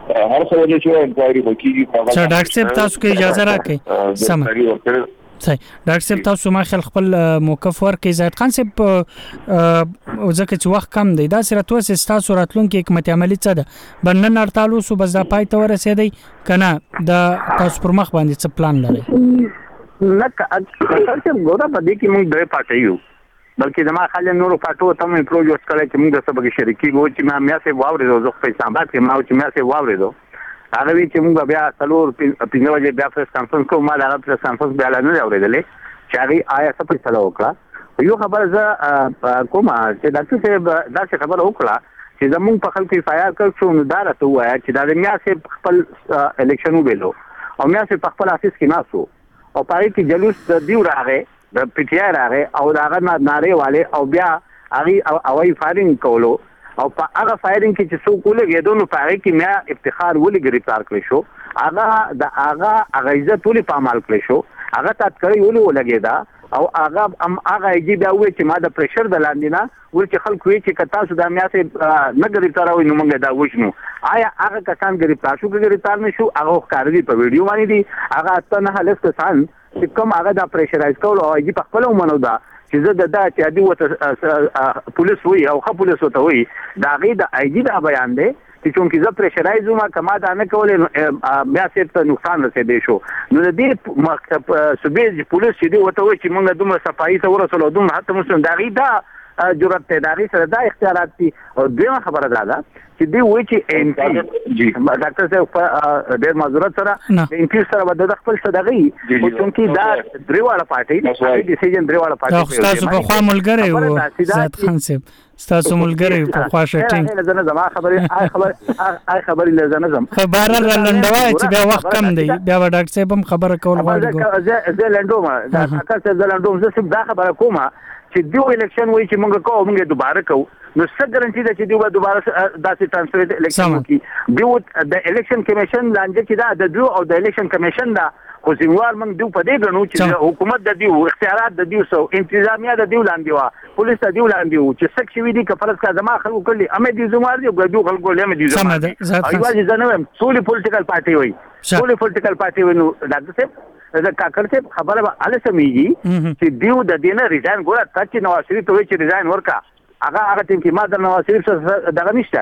هر څه وجه چې انکوایري وکړي. ډاکټر صاحب تاسو کې اجازه راکړئ. سم صحیح. ډاکټر صاحب تاسو ما خل خپل موقف ورکړئ. زاهد خان صاحب ځکه چې وخت کم دی دا سره تاسو تاسو راتلونکي حکمت عملی څه ده بنن ارتالو سو بس دا پای ته ورسېدی کنه دا تاسو پر مخ باندې څه پلان لرئ؟ نه چې ګوره په دې کې موږ دوه پاتې یو بلکې زما خالي نورو پټو ته مې پروجیکټ کړی چې موږ د سبق شریکي وو چې ما میا سه واورېدو زه په اسلام آباد کې ما چې میا سه واورېدو هغه وی چې موږ بیا څلور 15 بجې بیا پریس کانفرنس کوو. ما دا پریس کانفرنس بیا نه اورېدلې چې هغه آیا څه په سلام وکړه. یو خبر زه کومه چې ډاکټر صاحب دا څه خبر وکړه چې زموږ په خلکو فایار کړ شو نو دا راته وایا چې دا میا سه خپل الیکشن وبېلو او میا سه په خپل افیس کې ناسو او پای کې جلوس دیو راغې د پټیا راغې او داغه ناره والے او بیا هغه اوای فایرینګ کولو او په هغه فایرینګ کې چې څوک ولګېدو نو پای کې میا افتخار ولې گرفتار کړی شو. هغه عزت ولې پامال کړی شو. هغه تاتکړی ولګېدا او هغه ایجی بیا وې چې ما د پریشر د لاندې نه ول چې خلک وې چې کتا سودا میا سه نه گرفتار وي نو موږ دا وښنو. آیا هغه کسان گرفتار شو که گرفتار نشو هغه ښکار دي په ویډیو باندې دي. هغه اته نه هلس کسان چې کوم هغه دا پریشرایز کول او ایجی په خپل ومنو دا چې زه د چې دی وته پولیس وي او خو پولیس وته وي دا غي د ایجی دا بیان دی چې چونکه زه پریشرایز ما کما دا نه کولې بیا څه نقصان رسېدې شو. نو د دې مکتب صوبې پولیس چې دی وته وي چې موږ دومره صفایي ته ورسولو دومره حتی مسلم دا غي دا جرأت ته دا غي سره دا اختیارات دي. او دویمه خبره ده چې دی وایي چې ایم پی ډاکټر صاحب ډېر معذرت سره د ایم پی سره د خپل صدغي او چونکی دا دریواله پارټي ډیسیژن دریواله پارټي تاسو په خوا ملګری وو زاهد خان صاحب تاسو ملګری په خوا شټینګ لزنه زما خبرې لزنه خبره لنډوي چې بیا وخت کم دی بیا ډاکټر صاحب هم خبره کول غواړي. زه لنډوم دا تاسو زه لنډوم زه دا خبره کومه چې دیو الیکشن وایي چې موږ کوو موږ دوباره کوو نو څه ګارانټي ده چې دیو دوباره داسې ترانسفر الیکشن وکړي. دیو د الیکشن کمیشن لاندې چې دا د دیو او د الیکشن کمیشن دا خو زموږ موږ دیو په دې غنو چې حکومت د دیو اختیارات د دیو سو انتظامیه د دیو لاندې وا پولیس د دیو لاندې وو چې څه شي دي کفرض کا زما خلکو کړي امه دي زموږ دی ګډو خلکو له امه دي زموږ ایواز زنه ټول پولیټیکل پارټي وي ټول پولیټیکل پارټي وي. نو ډاکټر صاحب دا کاکړ صاحب خبره به اله سمېږي چې دیو د دینه ریزاین ګوره چې نواز شریف ته وی چې ریزاین ورکا هغه ټیم کې ما د نواز شریف سره دغه نشته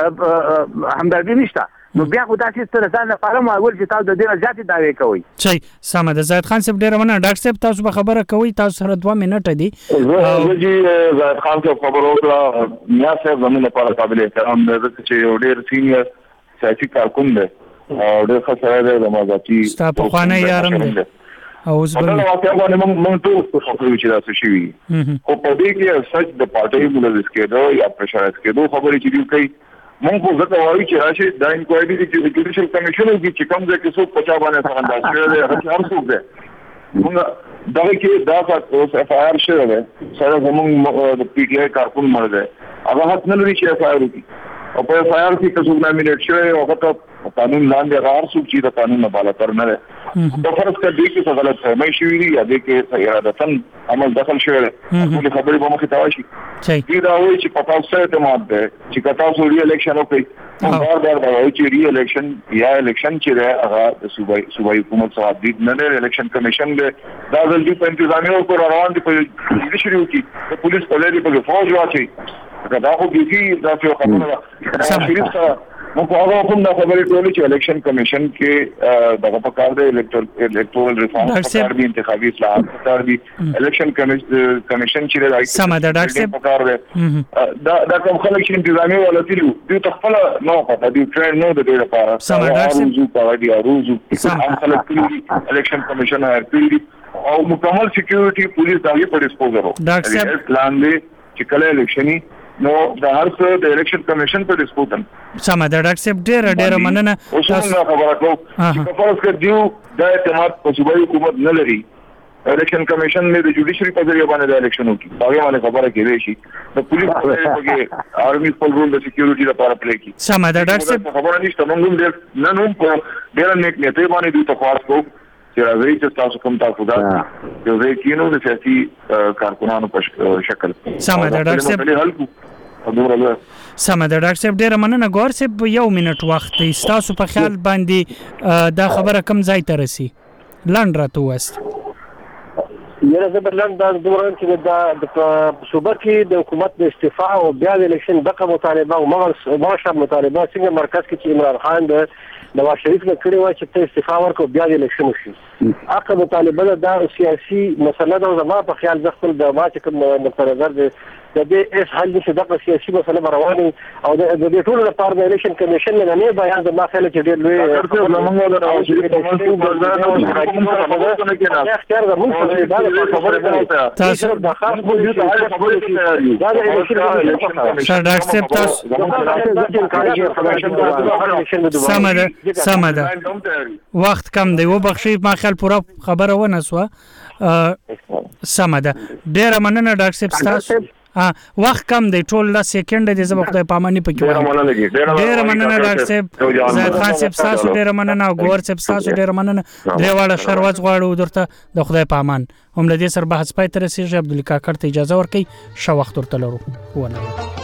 همدردي نشته. نو بیا خو تاسو سره ځان لپاره مو اول چې تاسو د دې ځاتې داوی کوي. صحیح سم ده. زاهد خان صاحب ډیر مننه. ډاکټر صاحب تاسو به خبره کوي تاسو سره 2 منټه دي. زه زاهد خان صاحب خبر وکړه میا صاحب زموږ لپاره قابل احترام دی چې یو ډیر سینیئر سیاسي کارکون دی او ډیر ښه سره دی د مازاتی ستا په خوانه یارم دی او اوس بل واقعا باندې موږ ټول خبرې چې تاسو شي خو په دې کې سچ د پارټي مولز کېدو یا پرشرایز کېدو خبرې چې دی کوي موږ خو ځکه وایو چې راشي دا انکوایري چې جوډیشل کمیشن وکړي چې کوم ځای کې څوک پچا باندې څنګه انداز کړی دی هر څوک دی موږ دغه کې دا اوس اف آی آر شوی دی سره زموږ د پی ټی آی کارکون مړ دی هغه حق نه لري چې اف آی آر وکړي او په اف آی آر کې څوک نامینیټ شوی او هغه قانون لاندې هر څوک چې د قانون نه بالاتر نه دی په فرض کې دې کې څه غلط فهمي شوی دی یا دې کې ارادتن عمل دخل شوی دی ټول خبرې به مخ ته راشي چې دا وایي چې په تاسو سره اعتماد دی چې تاسو ری الیکشن وکړي بار وایي چې ری الیکشن یا الیکشن چې دی هغه د صوبایي حکومت سره د نه لري الیکشن کمیشن دی دا ځل په انتظامیه او روان دي په دې شروع کی د پولیس په لري په فوج واچي دا خو دې دا څه خبره ده شریف سره موږ هغه کوم نه خبرې ټولې چې الیکشن کمیشن کې دغه په کار دی الکټورل ریفارم په کار دی انتخابي اصلاحات په کار دی الیکشن کمیشن چې راځي سم ده ډاکټر صاحب په کار دی دا کوم خلک چې انتظامی ولته دي دوی تخپل نو پته دی ټرین نو د دې لپاره سم ډاکټر صاحب په دی اروزو خلک الیکشن کمیشن هرپلی او مکمل سکیورټي پولیس دغه په ډیسپوزل ډاکټر صاحب پلان دی چې کله الیکشني نو د هر څه د الیکشن کمیشن په ډیسپوزل سم ده ډاکټر صاحب ډېر مننه تاسو خبره کوم چې فرض کړئ دیو د اعتماد په صوبایي حکومت نه لري الیکشن کمیشن نه د جوډیشري په ذریعہ باندې د الیکشن وکړي هغه باندې خبره کېږي شي د پولیس په آرمي خپل رول د سکیورټي لپاره پلی کوي سم ده ډاکټر صاحب خبره نشته موږ نه نو په ډېر نیک نیته باندې دوی تفاوض کوو چې راځي چې تاسو کوم تاسو دا یو ځای کینو د سیاسي کارکونانو په شکل سم ده ډاکټر صاحب دومره سم ده ډاکټر صاحب ډیره مننه. ګور صاحب یو منټ وخت دی تاسو په خیال باندې دا خبره کم ځای ته رسی لاند راته وست یره زبرلند د دوران کې د صوبه کې د حکومت د استعفا او بیا د الیکشن دغه مطالبه او مغرب مطالبه څنګه مرکز کې چې عمران خان د نواز شریف نه کړی و چې ته استعفا ورکړو بیا د الیکشن وشي. هغه مطالبه د سیاسي مسله د زما په خیال د خپل د ماته کوم متنظر د دې اس حل چې دغه سیاسي مسله روانه او د دې ټول لپاره د الیکشن کمیشن نه بیان د ماخله چې ډېر لوی زمونږ د نواز شریف په منصوب ګرځنه کې اختیار د موږ د خبره تاسو د خاص موجود دا د الیکشن تاسو سمده وخت کم دی وبخښي ما خیال پوره خبره ونه سو سمده ډیره مننه ډاکټر صاحب تاسو وخت کم دی ټول لا سکند دی زما خدای پامانی پکې ډیره مننه ډاکټر صاحب زاهد خان صاحب تاسو ډیره مننه او ګور صاحب تاسو ډیره مننه دریواله شروات غواړو درته د خدای پامان هم لدې سر بحث پای تر سي عبدالله کاکړ ته اجازه ورکړي شو وخت ورته لرو ونه